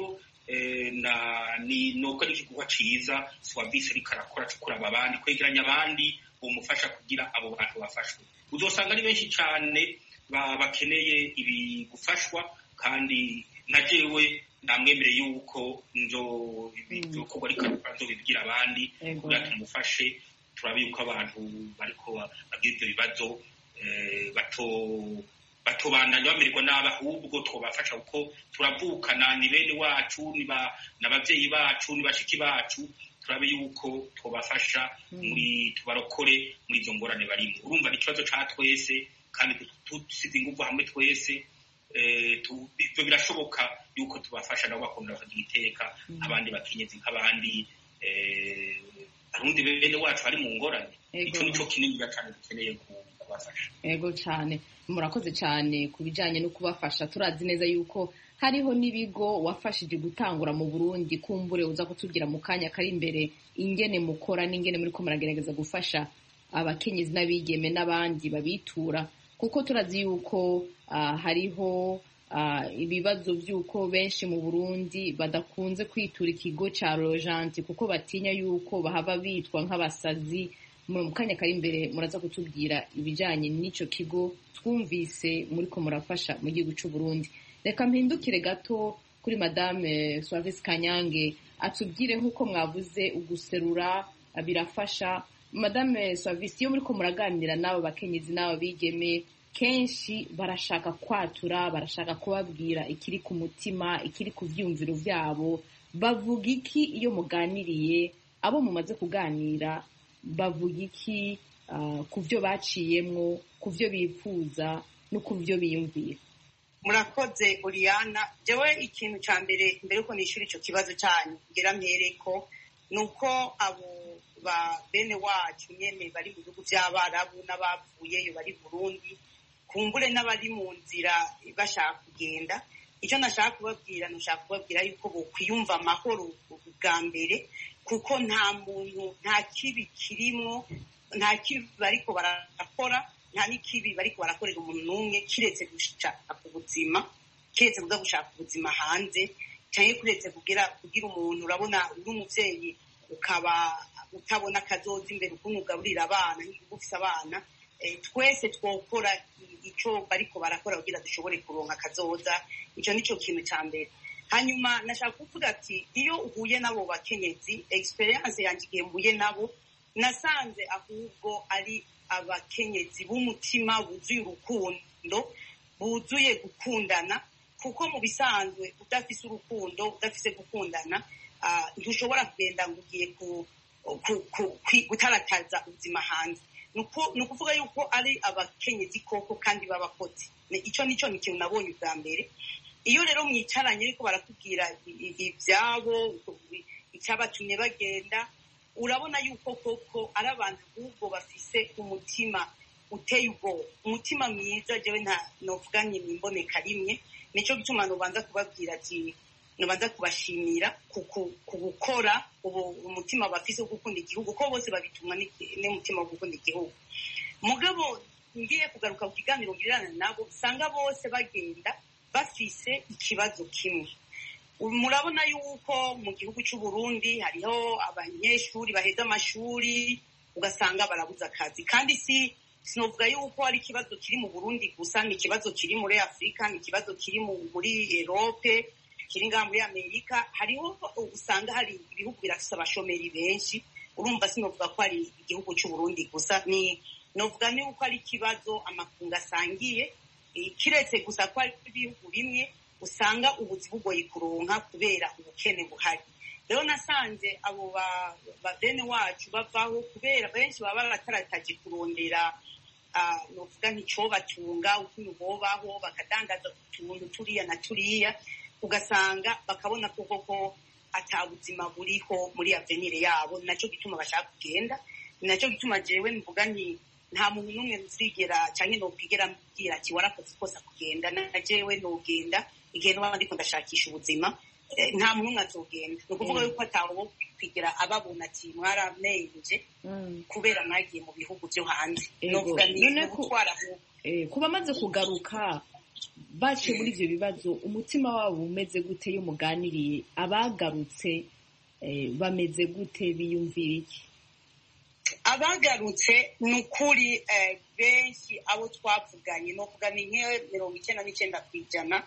nuko ari igikorwa ciza Swavisi ariko arakora kuraba abandi kwegeranya abandi bomufasha kugira abo bantu bafashwe. Uzosanga ari benshi cyane bakeneye ibi gufashwa, kandi na jewe namwemere yuko ibikorwa ariko nzobibwira abandi kugira tumufashe, turabe yuko abantu bariko bagira ibyo bibazo batobandanya bamererwa nabi, ahubwo twobafasha kuko turavukana, ni bene wacu, n'abavyeyi bacu, ni bashiki bacu, turabe yuko twobafasha tubarokore muri izo ngorane barimo. Urumva ni ikibazo ca twese, kandi dusize inguvu hamwe twese, ivyo birashoboka yuko tubafasha nabo bakongera bakagira iteka abandi bakenyezi nk'abandi arundi bene wacu bari mu ngorane. Ico nico kinini cyane dukeneye kubafasha. Ego cyane, murakoze cyane ku bijanye no kubafasha. Turazi neza yuko hariho n'ibigo wafashije gutangura mu Burundi, kumbure uza kutubwira mu kanya kari imbere ingene mukora n'ingene muri ko muragerageza gufasha abakenyezi n'abigeme n'abandi babitura, kuko turazi yuko hariho ibibazo by'uko benshi mu Burundi badakunze kwitura ikigo ca Rojanti kuko batinya yuko bahava bitwa nk'abasazi. Mu kanya kari imbere muraza kutubwira ibijanye n'ico kigo twumvise muri ko murafasha mu gihugu c'u Burundi. Reka mpindukire gato kuri Madame Swavisi Kanyange atubwire nk'uko mwavuze uguserura birafasha. Madame Swavisi, iyo muri ko muraganira n'abo bakenyezi n'abo bigeme, kenshi barashaka kwatura, barashaka kubabwira ikiri ku mutima, ikiri ku vyumviro vyabo. Bavuga iki iyo muganiriye? Abo mumaze kuganira bavuga iki ku vyo baciyemwo, ku vyo bifuza no ku vyo biyumvira? Murakoze Oriana. Jewe ikintu ca mbere yuko nishura ico kibazo canyu ngira mpereko nuko abo ba bene wacu nyene bari mu bihugu vy'Abarabu n'abavuyeyo bari Burundi, kumbure n'abari mu nzira bashaka kugenda. Icyo nashaka kubabwira yuko bokwiyumva amahoro bwa mbere, kuko nta muntu, nta kibi kirimwo, nta kibi bariko barakora, nta n'ikibi bariko barakorera umuntu n'umwe, kiretse gushaka ubuzima, kiretse kuza gushaka ubuzima hanze, canke kuretse kugira umuntu, urabona uri umuvyeyi ukaba utabona akazoza imbere ukuntu ugaburira abana nk'igihugu ufise abana, twese twokora ico bariko barakora kugira dushobore kuronka akazoza. Ico nico kintu ca mbere. Hanyuma nashaka kuvuga ati iyo uhuye nabo bakenyezi, experience yanje igihe mbuye nabo, nasanze ahubwo ari abakenyezi b'umutima wuzuye urukundo, buzuye gukundana, kuko mu bisanzwe udafise urukundo, udafise gukundana, ntushobora kugenda ngo ugiye gutarataza ubuzima hanze. Ni ukuvuga yuko ari abakenyezi koko kandi b'abakozi. Ico nico ni ikintu nabonye ubwa mbere. Iyo rero mwicaranye ariko barakubwira ivyabo, icyabatumye bagenda, urabona yuko koko ari abantu ahubwo bafise umutima uteye ubwoba, umutima mwiza. Jewe novuga nti nimboneka rimwe. Nico gituma nobanza kubabwira ati nobanza kubashimira ku gukora umutima bafise wo gukunda igihugu, ko bose babitumwa n'umutima wo gukunda igihugu. Mugabo ngiye kugaruka ku kiganiro ngirana nabo, usanga bose bagenda bafise ikibazo kimwe. Murabona yuko mu gihugu c'u Burundi hariho abanyeshuri baheza amashuri ugasanga barabuze akazi, kandi sinovuga yuko ari ikibazo kiri mu Burundi gusa, ni ikibazo kiri muri Afrika, ni ikibazo kiri muri Europe, kiri ngaha muri Amerika. Hariho usanga hari ibihugu birafise abashomeri benshi. Urumva sinovuga ko ari igihugu c'u Burundi gusa, ni novuga yuko ari ikibazo amakungu asangiye, kiretse gusa ko ari ibihugu bimwe usanga ubuzi bugoye kuronka kubera ubukene buhari. Rero nasanze abo bene wacu bavaho kubera benshi baba baratarataje kurondera novuga nk'icobatunga, ukuntu bobaho, bakadandaza utuntu turiya na turiya, ugasanga bakabona koko ata buzima buriho muri avenir yabo. Naco gituma bashaka kugenda. Naco gituma jewe mvuga nti nta muntu n'umwe nzigera canke nokwigera mbwira ati warakoze ikosa kugenda. Na jewe nogenda igihe noba ndiko ndashakisha ubuzima, nta muntu n'umwe azogenda. Ni ukuvuga yuko atawo kwigera ababona ati mwaramenje kubera mwagiye mu bihugu vyo hanze. Novuga ni gutwara kuba amaze kugaruka baciye muri ivyo bibazo umutima wabo umeze gute iyo muganiriye abagarutse bameze gute biyumvira iki abagarutse ni ukuri benshi abo twavuganye no kuvuga ni nke 99%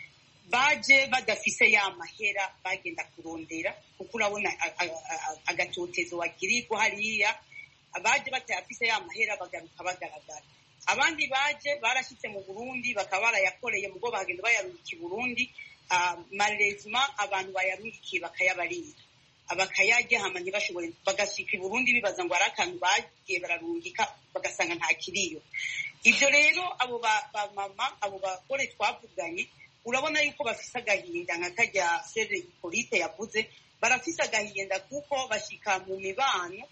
baje badafise ya mahera bagenda kurondera kuko urabona agatotezo wagirirwa hariya abaje batayafise ya mahera bagaruka bagaragara abandi baje barashitse mu Burundi bakaba barayakoreye mugo bagenda bayarungika i Burundi malheureusement abantu bayarungikiye bakayabarira abakayajya hama ntibashobore bagashika i Burundi bibaza ngo arakantu bagiye bararungika bagasanga nta kiriyo ivyo rero abo ba mama abo bagore twavuganye urabona yuko bafise agahinda nka karya Sere Hippolyte yavuze barafise agahinda kuko bashika mu mibano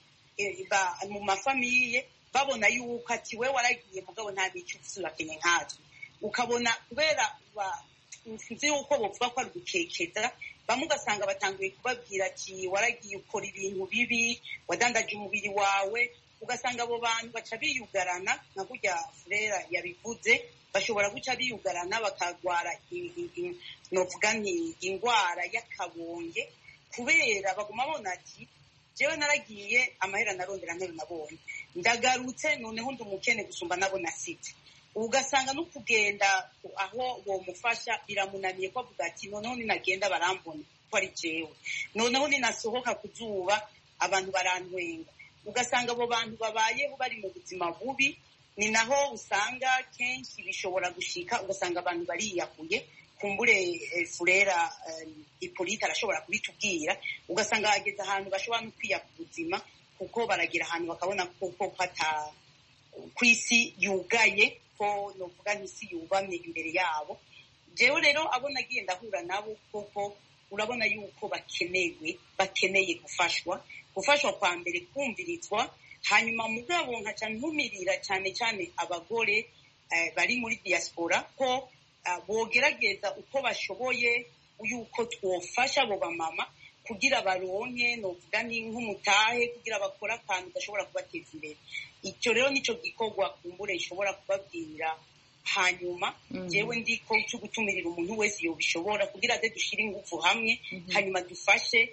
mu mafamiye babona yuko ati we waragiye mugabo nta bicu ufise nkatwe ukabona kubera sinzi yuko bovuga ko ari gukekeza bamwe ugasanga batanguye kubabwira ati waragiye ukora ibintu bibi wadandaje umubiri wawe ugasanga abo bantu baca biyugarana nka kurya Frera yabivuze bashobora guca biyugarana bakagwara novuga nti ingwara y'akabonge kubera baguma bona ati jewe naragiye amahera narondera ntero nabonye ndagarutse noneho ndi umukene gusumba nabo nasite ugasanga no kugenda aho wo mufasha biramunaniye ko avuga ati noneho ninagenda barambona ko ari jewe noneho ninasohoka kuzuba abantu barantwenga ugasanga abo bantu babayeho bari mu buzima bubi ni naho usanga kenshi bishobora gushika ugasanga abantu bariyakuye kumbure Frera Hippolyte arashobora kubitubwira ugasanga hageze ahantu bashobora no kwiyaka ubuzima kuko baragira ahantu bakabona ko pata kwisi yugaye ko novuga n'isi yubamye imbere yabo jewe rero abo nagiye ndahura nabo koko urabona yuko bakeneye gufashwa kwa mbere kumvirizwa hanyuma mugabo nkaca ntumirira cyane cyane abagore bari muri diaspora ko bogerageza uko bashoboye yuko twofasha abo bamama kugira baronke novuga ni nk'umutahe kugira bakora akantu gashobora kubateza imbere icyo rero nico gikorwa kumbure ishobora kubabwira hanyuma jewe ndiko cyo gutumirira umuntu wese yobishobora kugira ade dushire ingufu hamwe hanyuma dufashe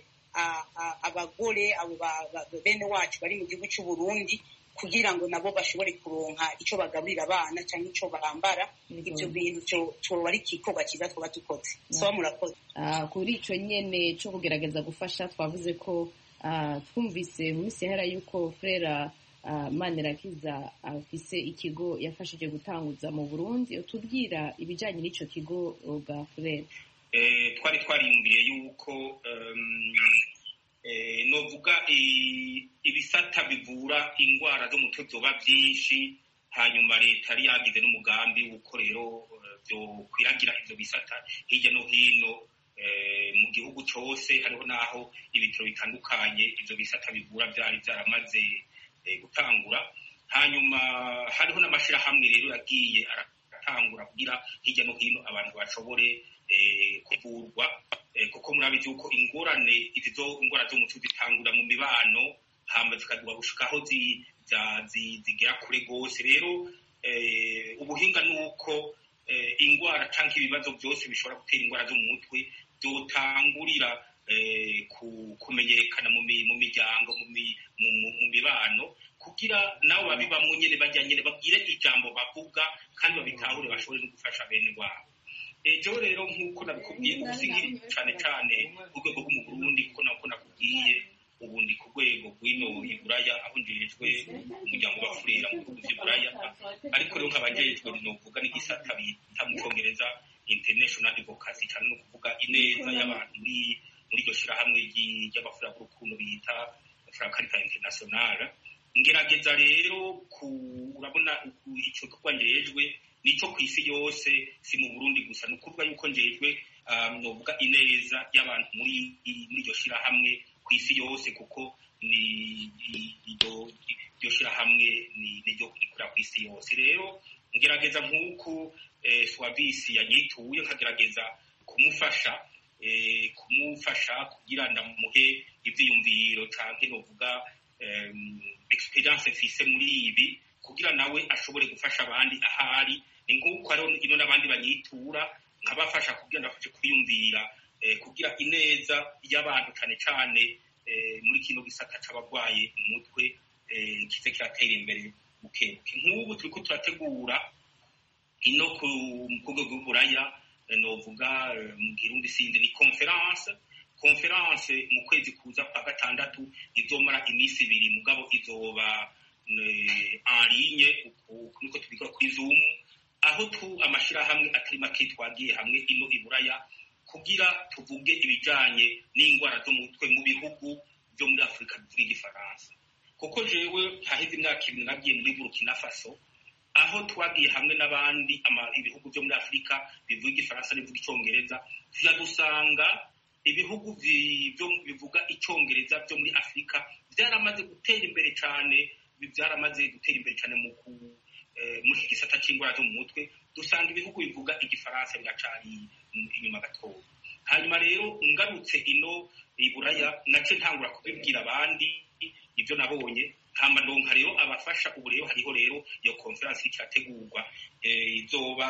abagore abo bene wacu bari mu gihugu cy'u Burundi kugira ngo nabo bashobore kuronka ico bagaburira abana cyangwa ico barambara ibyo bintu cyo bari kikorwa kiza twaba dukoze so murakoze kuri ico nyene cyo kugerageza gufasha twavuze ko twumvise mu minsi yahera yuko Frera Manirakiza afise ikigo yafashije gutanguza mu Burundi utubwira ibijanye n'ico kigo ga Frera twari twariyumviriye yuko novuga ibisata bivura ingwara zo mutwe zoba byinshi hanyuma leta yari yagize n'umugambi w'uko rero byo kwiragira ivyo bisata hirya no hino mu gihugu cyose hariho naho ibitaro bitandukanye ivyo bisata bivura byari byaramaze gutangura hanyuma hariho n'amashirahamwe rero yagiye aratangura kugira hirya no hino abantu bashobore kuvurwa kuko murabizi uko ingorane izo ingwara zo mutwe zitangura mu mibano hamba zikaduga gushikaho zigera kure gose rero ubuhinga nuko ingwara canke ibibazo byose bishobora gutera ingwara zo mu mutwe byotangurira kumenyekana mu miryango mu mibano kugira nabo babibamwo nyene bajya nyene babwire ijambo bavuga kandi babitahure bashobore no gufasha bene wabo ejo rero nk'uko nabikubwiye ubusingiri cane cane ku rwego rwo mu Burundi kuko nako nakubwiye ubundi ku rwego rw'ino iburaya aho njejwe umuryango wa Frera mu bihugu vy'iburaya ariko rero nk'abajejwe novuga n'igisata bita mu Congereza international advocacy cyane no kuvuga ineza y'abantu muri iryo shirahamwe ry'abafura b'urukundo bita Francaritas International ngerageza rero urabona ico kuba njejwe nico kwisi yose si mu Burundi gusa nukuvuga yuko njejwe novuga ineza y'abantu muri iryo shirahamwe kwisi yose kuko ni iryo shirahamwe ni ryo rikora kwisi yose rero ngerageza nk'uko Swavisi yanyituye nkagerageza kumufasha kugira ndamuhe ivyiyumviro canke novuga experience mfise muri ibi kugira nawe ashobore gufasha abandi ahari ni nk'uko hariho ino n'abandi banyitura nkabafasha kugira ngo bafashe kwiyumvira kugira ineza y'abantu cyane cyane muri kino gisata c'abarwaye mu mutwe kize kiratera imbere bukebuke. Nk'ubu turiko turategura ino ku rwego rw'uburaya novuga mu Kirundi sindi ni conference mu kwezi kuza kwa gatandatu izomara iminsi 2 mugabo izoba en ligne niko tubikora kuri Zoom aho amashirahamwe atari make twagiye hamwe ino iburaya kugira tuvuge ibijanye n'ingwara zo mu mutwe mu bihugu byo muri Afrika bivuga igifaransa. Kuko jewe haheze imyaka 2 nagiye muri Burkina Faso aho twagiye hamwe n'abandi ibihugu byo muri Afrika bivuga igifaransa n'ibivuga icongereza tuja dusanga ibihugu bivuga icongereza byo muri Afrika byaramaze gutera imbere cyane muri gisata c'ingwara zo mu mutwe. Dusanga ibihugu bivuga igifaransa biracari inyuma gatoya. Hanyuma rero ngarutse ino iburaya nace ntangura kubibwira abandi ibyo nabonye hama ndonka rero abafasha ubu rero hariho rero iyo conference irategurwa izoba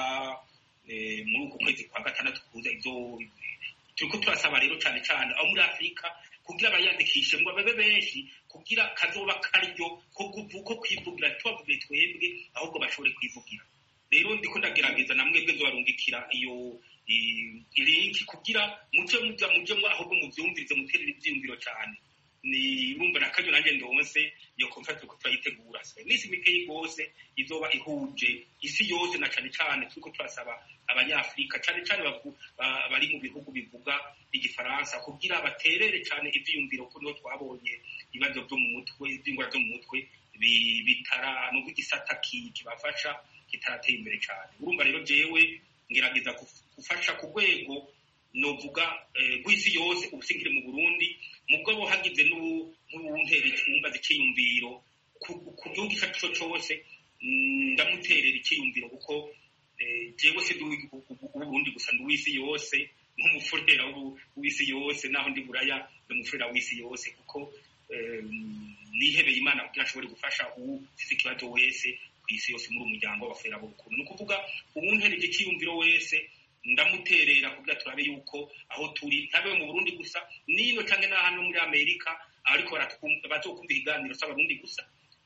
muri uku kwezi kwa gatandatu kuza turiko turasaba rero cyane cyane aho muri Afrika kugira bayandikishe ngo babe benshi kugira kazoba karyo ko kwivugira twavuge twebwe ahubwo bashobore kwivugira. Rero ndiko ndagerageza namwebwe nzobarungikira iyo link kugira muje ahubwo muvyumvirize muterere ivyiyumviro cyane. Ni urumva nakanyo nanje ndonse iyo conference ko turayitegura imisi mikeyi gose izoba ihuje isi yose na cyane cyane turiko turasaba abanyafrika cyane cyane bari mu bihugu bivuga igifaransa kugira baterere cyane ivyiyumviro ko niho twabonye ibibazo byo mu mutwe iby'ingwara zo mu mutwe bitara no kugisata kibafasha kitarateye imbere cyane. Urumva rero jewe ngerageza gufasha ku rwego novuga gwisi yose ubusingire mu Burundi mugabo hagize n'ubuntere twumva ziciyumviro ku gihugu cyacu cyose ndamuterera ikiyumviro kuko jewe se Burundi gusa n'uwisi yose nk'umufurera w'isi yose naho ndi buraya n'umufurera w'isi yose kuko nihebeye Imana kugira ashobore gufasha ufite ikibazo wese kw'isi yose muri umuryango w'abafurera b'urukundo. Ni ukuvuga ubuntereje ikiyumviro wese ndamuterera kugira turabe yuko aho turi ntabe mu Burundi gusa nino canke n'ahano muri Amerika ariko bazokumva ibiganiro s'abarundi gusa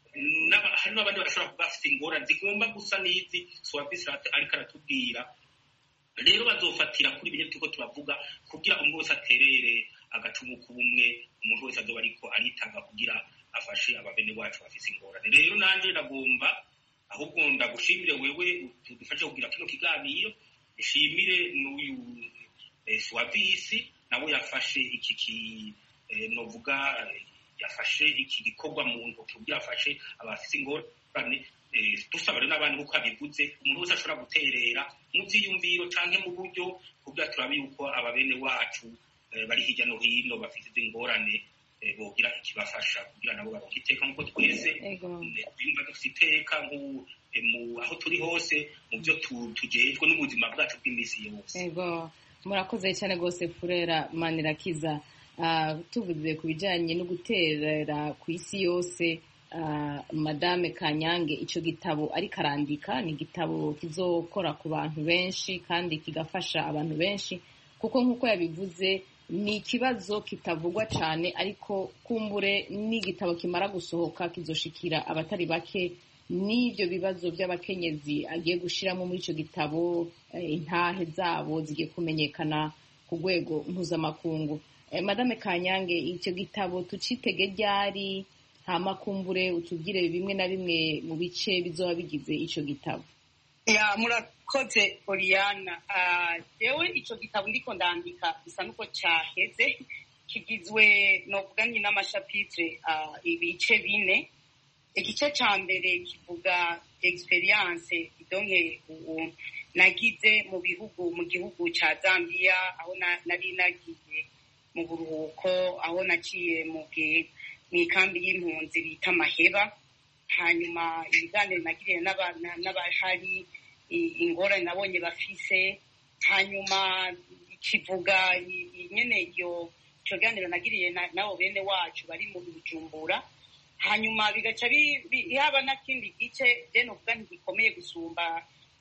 hari n'abandi bashobora kuba bafite ingorane zigomba gusa n'izi Swabisrat ariko aratubwira. Rero bazofatira kuri ibintu turiko turavuga kugira umuntu wese aterere agacumu k'ubumwe umuntu wese azoba ariko aritanga kugira afashe ababene wacu bafise ingorane. Rero nanje ndagomba ahubwo ndagushimire wewe tudufashe kugira kino kiganiro. Ishimire n'uyu Swabisi nawe yafashe iki novuga yafashe iki gikorwa mu ntoki kugira afashe abafite ingorane. Dusaba rero n'abandi uko abivuze umuntu wese ashobora guterera mu byiyumviro canke mu buryo kugira turabe yuko ababene wacu bari hirya no hino bafite ingorane bogira ikibafasha kugira nabo baronke iteka nk'uko twese bimba dufite iteka aho turi hose mu byo tujejwe n'ubuzima bwacu bw'imisi yose. Ego murakoze cyane gose Furera Manirakiza. Tuvuze ku bijanye no guterera ku isi yose, Madame Kanyange ico gitabo ariko arandika ni igitabo kizokora ku bantu benshi kandi kigafasha abantu benshi kuko nk'uko yabivuze ni ikibazo kitavugwa cyane ariko kumbure n'igitabo kimara gusohoka kizoshikira abatari bake n'ibyo bibazo by'abakenyezi agiye gushiramo muri ico gitabo intahe zabo zigiye kumenyekana ku rwego mpuzamakungu. Madame Kanyange icyo gitabo tucitege ryari hama kumbure utubwire bimwe na bimwe mu bice bizoba bigize ico gitabo. Murakoze Oriana. Jewe ico gitabo ndiko ndandika bisa nuko cyaheze kigizwe no kuganye n'amashapitre ibice 4. Igice ca mbere kivuga experience donke nagize mu gihugu ca Zambia aho nari nagiye mu buruhuko aho naciye mu ikambi y'impunzi bita Maheba. Hanyuma ibiganiro nagiriye n'abahari ingorane nabonye bafise. Hanyuma kivuga nyene iyo kiganiro nagiriye nabo bene wacu bari mu Bujumbura. Hanyuma bigaca haba n'akindi gice je novuga ntigikomeye gusumba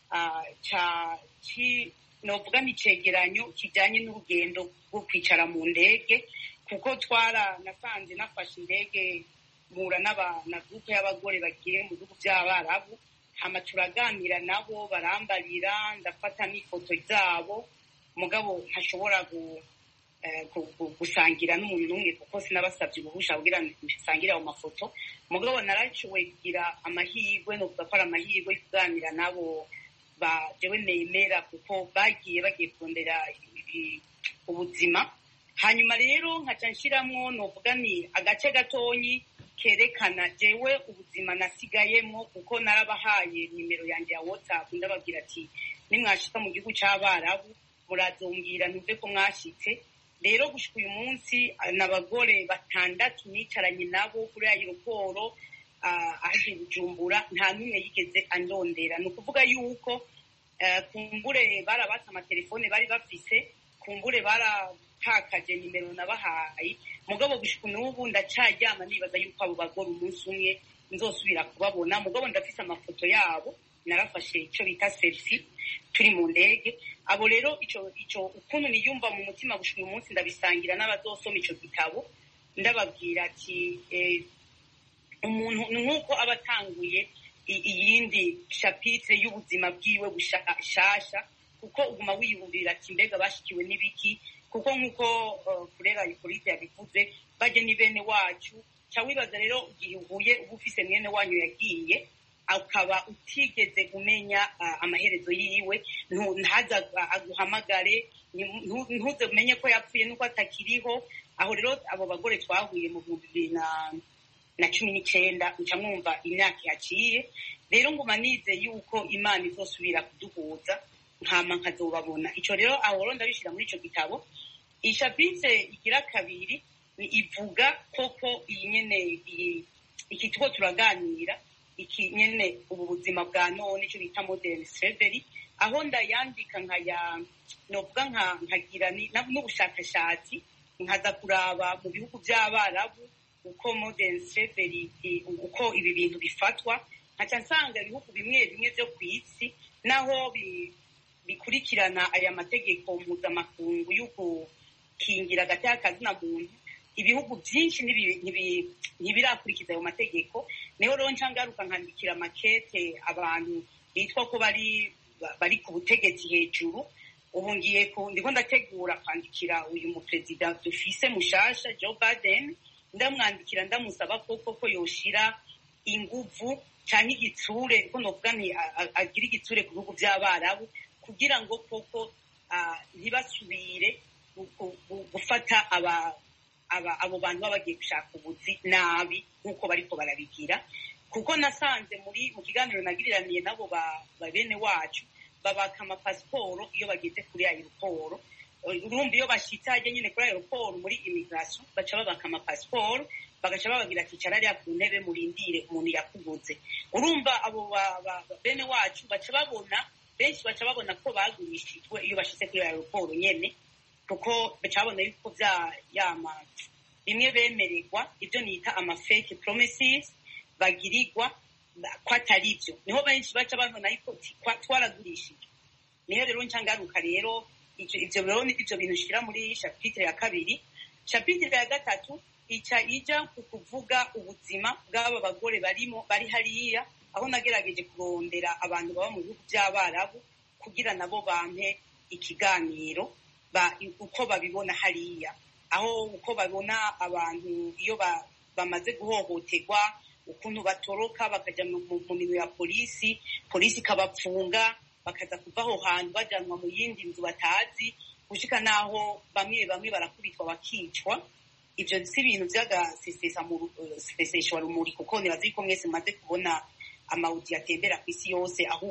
novuga ni icegeranyo kijanye n'urugendo rwo kwicara mu ndege, kuko nasanze nafashe indege mpura na gurupe y'abagore bagiye mu bihugu by'Abarabu, hama turaganira nabo barambarira, ndafata n'ifoto zabo, mugabo ntashobora gusangira n'umuntu n'umwe kuko sinabasabye uruhusha kugira nsangire ayo mafoto, mugabo narashoboye kugira amahirwe, novuga ko ari amahirwe yo kuganira nabo jewe nemera, kuko bagiye kurondera ubuzima. Hanyuma rero nkaca nshiramwo novuga ni agace gatonyi kerekana jewe ubuzima nasigayemo, kuko narabahaye nimero yanjye ya WhatsApp, ndababwira ati nimwashika mu gihugu c'Abarabu murazombwira ntuve ko mwashitse. Rero gushika uyu munsi n'abagore 6 nicaranye nabo kuri aeroporo aje Bujumbura, nta n'umwe yigeze andondera. Ni ukuvuga yuko kumbure barabatse amatelefone bari bafise, kumbure baratakaje nimero nabahaye, mugabo gushika n'ubu ndacaryama nibaza yuko abo bagore umunsi umwe nzosubira kubabona. Mugabo ndafise amafoto yabo, narafashe ico bita selfie turi mu ndege. Abo rero ico ukuntu niyumva mu mutima gushika uyu munsi ndabisangira n'abazosoma ico gitabo, ndababwira ati umuntu nk'uko abatanguye iyindi chapitre y'ubuzima bwiwe bushasha, kuko uguma wiyumvira ati mbega bashikiwe n'ibiki, kuko nk'uko Kurera Hippolyte yabivuze, baje ni bene wacu. Ca wibaza rero igihe uhuye uba ufise mwene wanyu yagiye, akaba utigeze umenya amaherezo yiwe, ntaza aguhamagare, ntuze umenye ko yapfuye nuko atakiriho. Aho rero abo bagore twahuye mu 2019, nca mwumva imyaka yaciye. Rero nguma nize yuko Imana izosubira kuduhuza, nkama nkazobabona. Ico rero aho ndabishira muri ico gitabo. Ishapitre igira kabiri ni ivuga koko iyi nyene iki tuko turaganira, iki nyene ubu buzima bwa none ico bita modern slavery, aho ndayandika novuga nkagira n'ubushakashatsi, nkaza kuraba mu bihugu by'Abarabu uko modern slavery, uko ibi bintu bifatwa. Nkaca nsanga ibihugu bimwe bimwe byo ku isi naho bikurikirana aya mategeko mpuzamakungu y'ugukingira agateka muntu, ibihugu byinshi ntibirakurikiza ayo mategeko. Niho rero ncangaruka nkandikira makete abantu bitwa ko bari ku butegetsi hejuru. Ubu ndiko ndategura kwandikira uyu muperezida dufise mushasha Joe Biden, ndamwandikira ndamusaba ko yoshira inguvu canke igitsure, ko novuga nti agira igitsure ku bihugu by'Abarabu, kugira ngo koko ntibasubire gufata abo bantu baba bagiye gushaka ubuzi nabi nk'uko bariko barabigira. Kuko nasanze mu kiganiro nagiriraniye nabo bene wacu, babaka amapasiporo iyo bageze kuri aeroporo. Urumva iyo bashitse hajya nyine kuri aeroporo muri immigration, baca babaka amapasiporo, bagaca babagira ati cara ariya ku ntebe murindire umuntu yakuguze. Urumva abo bene wacu benshi baca babona ko bagurishijwe iyo bashitse kuri aeroporo nyene, kuko baca babona yuko bimwe bemererwa, ibyo nita fake promises bagirirwa ko atari byo. Niho benshi baca babona yuko twaragurishijwe. Niho rero ncangaruka rero ivyo rero nivyo bintu shira muri chapitre ya kabiri. Chapitre ya gatatu ija kukuvuga ubuzima bw'aba bagore bari hariya, aho nagerageje kurondera abantu baba mu bihugu by'Abarabu kugira nabo bampe ikiganiro uko babibona hariya, aho uko babona abantu iyo bamaze guhohoterwa, ukuntu batoroka bakaja mu minwe ya polisi ikabapfunga, bakaza kuva aho hantu bajanwa mu yindi nzu batazi, gushika naho bamwe barakubitwa bakicwa. Ivyo si ibintu vy'agaseseshwa rumuri, kuko nibaza yuko mwese mumaze kubona amawudiyo atembera ku isi yose, aho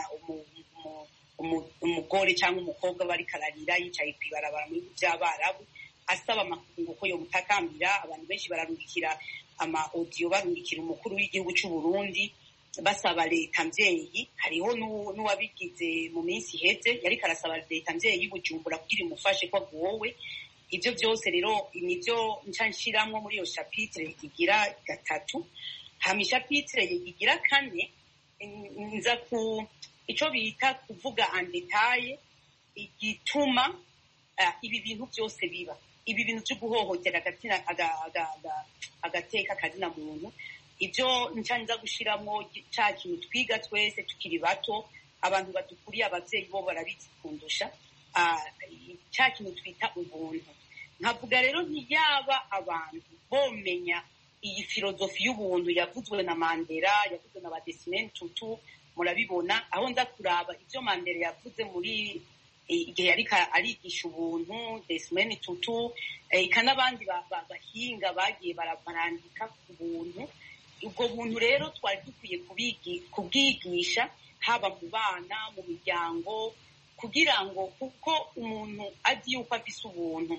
umugore cyangwa umukobwa bari kararira yicaye kw'ibarabara mu bihugu by'Abarabu asaba amakungu ko yomutakambira. Abantu benshi bararungikira ama-audio, barungikira umukuru w'igihugu cy'u Burundi basaba leta mvyeyi. Hariho n'uwabigize mu minsi iheze, yariko arasaba leta mvyeyi Bujumbura kugira imufashe ko aguwowe. Ivyo byose rero nivyo nca nshiramwo muri iyo chapitre igira gatatu. Hama chapitre igira kane nza icyo bita kuvuga andetaye igituma ibi bintu byose biba, ibi bintu byo guhohotera agateka akazina muntu, ibyo nza gushyiramo cya kintu twiga twese tukiri bato, abantu badukuriye ababyeyi bo barabizi kundusha, cya kintu twita ubuntu. nkavuga rero ntiyaba abantu bomenya iyi filozofi y'ubuntu yavuzwe na Mandela, yavuzwe na Desmond Tutu, murabibona aho nza kuraba ibyo Mandela yavuze muri igihe yari arigisha ubuntu, Desmond Tutu eka n'abandi bahinga bagiye barandika ku buntu. Ubwo buntu rero twari dukwiye kubwigisha haba mu bana, mu miryango, kugira ngo kuko umuntu azi yuko afise ubuntu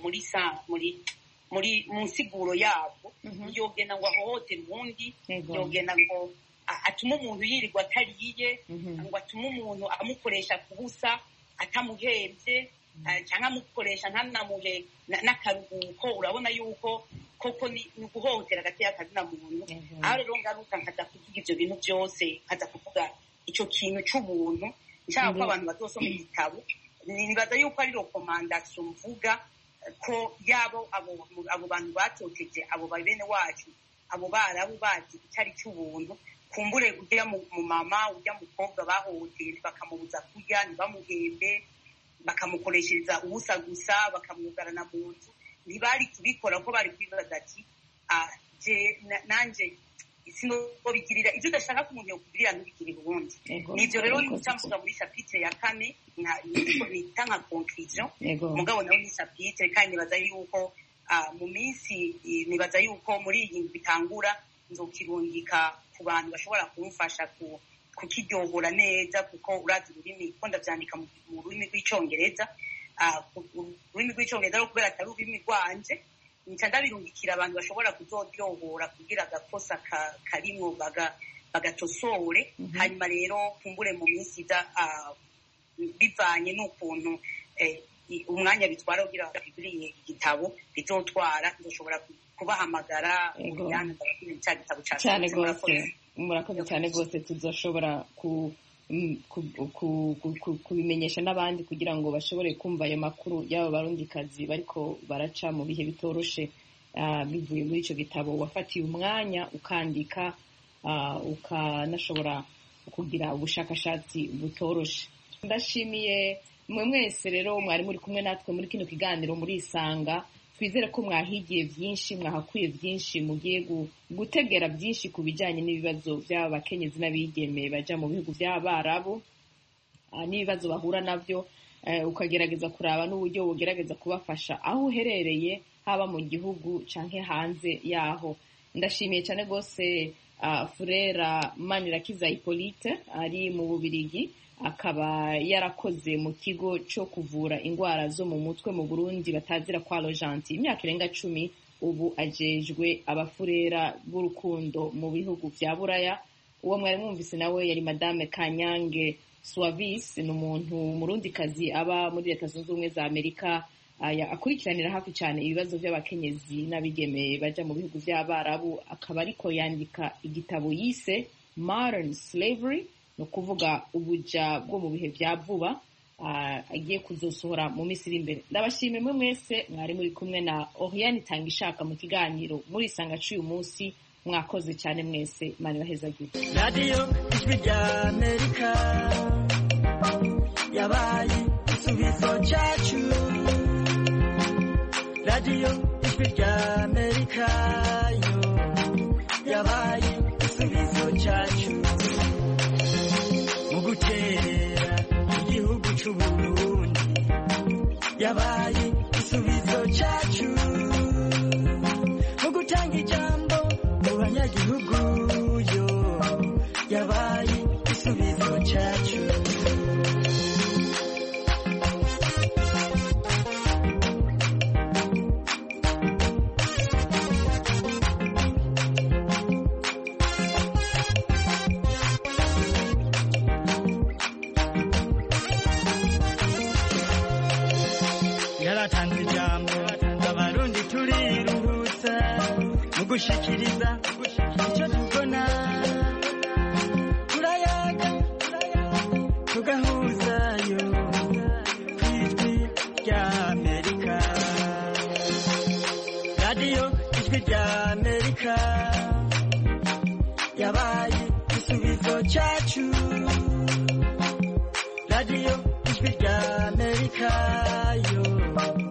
muri mu nsiguro yabwo, yogena ngo ahohote undi, yogena ngo atuma umuntu yirirwa atariye, ngo atuma umuntu amukoresha kubusa atamuhebye, cyangwa amukoresha ntanamuhe n'akaruhuko. Urabona yuko koko ni uguhohotera agateka kazina muntu. Aho rero ngaruka nkaza kuvuga ibyo bintu byose, nkaza kuvuga icyo kintu cy'ubuntu, nshaka ko abantu bazosoma igitabo. Nibaza yuko ari rekomandasiyo mvuga ko yabo abo bantu batoteje abo bene wacu, abo barabu bazi icyari cy'ubuntu, kumbure ujya mu mama, ujya mukobwa bahohoteye bakamubuza kurya, ntibamuhembe, bakamukoreshereza ubusa gusa, bakamwugarana mu nzu, ntibari kubikora ko bari kwibaza ati nanjye sinobigirira ibyo udashaka ko umuntu yakugirira ntubigirire ubundi. Nibyo rero mvuga muri chapitre ya 4 nita nka conclusion, mugabo nawe ni chapitre, kandi nibaza yuko mu minsi nibaza yuko muri iyi bitangura nzokirungika ku bantu bashobora kumufasha kukiryohora neza, kuko urazi ururimi ko ndabyandika mu rurimi rw'icyongereza, ururimi rw'icyongereza rero kubera atari ururimi rwanje, nca ndabirungikira abantu bashobora kuzoryohora kugira agakosa karimwo bagatosore. Hanyuma rero kumbure mu minsi iza bivanye n'ukuntu umwanya bitwara kugira baguriye igitabo bizotwara, ndoshobora kubahamagara cya gitabo cyane rwose. Murakoze cyane rwose, tuzoshobora kubimenyesha n'abandi kugira ngo bashobore kumva ayo makuru y'abo barundikazi bariko baraca mu bihe bitoroshe bivuye muri icyo gitabo. Wafatiye umwanya ukandika, ukanashobora kugira ubushakashatsi butoroshe. Ndashimiye mwe mwese rero mwari muri kumwe natwe muri kino kiganiro muri Isanga. Twizere ko mwahigiye byinshi, mwahakuye byinshi, mugiye gutegera byinshi ku bijyanye n'ibibazo by'abakenyezi n'abigeme baja mu bihugu by'abarabu, n'ibibazo bahura nabyo, ukagerageza kuraba n'uburyo bugerageza kubafasha aho uherereye, haba mu gihugu canke hanze yaho. Ndashimiye cyane rwose Furera Manirakiza Hippolyte ari mu Bubirigi, akaba yarakoze mu kigo cyo kuvura indwara zo mu mutwe mu Burundi batazira kwa Rojanti imyaka irenga 10. Ubu ajejwe abafurera b'urukundo mu bihugu vya Buraya. Uwo mwari mwumvise nawe yari Madame Kanyange Suavis, ni umuntu Murundikazi aba muri Leta Zunze Ubumwe za Amerika, akurikiranira hafi cyane ibibazo by'abakenyezi n'abigeme baja mu bihugu by'abarabu. Akaba ariko yandika igitabo yise Modern Slavery, no kuvuga ubuja bwo mu bihe bya vuba, agiye kuzosohora mu minsi iri imbere. Ndabashimiye mwe mwese mwari muri kumwe na Oriane Itangishaka mu kiganiro muri Isanga cy'uyu munsi. Mwakoze cyane mwese, Imana ibahezagire. Radio Ijwi rya Amerika yabaye igisubizo cyacu. Radio Ijwi rya Amerika yo yabaye igisubizo cyacu. Gutera igihugu cy'Uburundi yabaye igisubizo cyacu, mu gutanga ijambo mu banyagihugu yo yabaye igisubizo cyacu. Yaratanze ijambo abarundi turiruhutsa mu gushikiriza icyo tubona, turayaga radiyo ijwi rya amerika yabaye igisubizo cyacu, radiyo ijwi rya amerika yo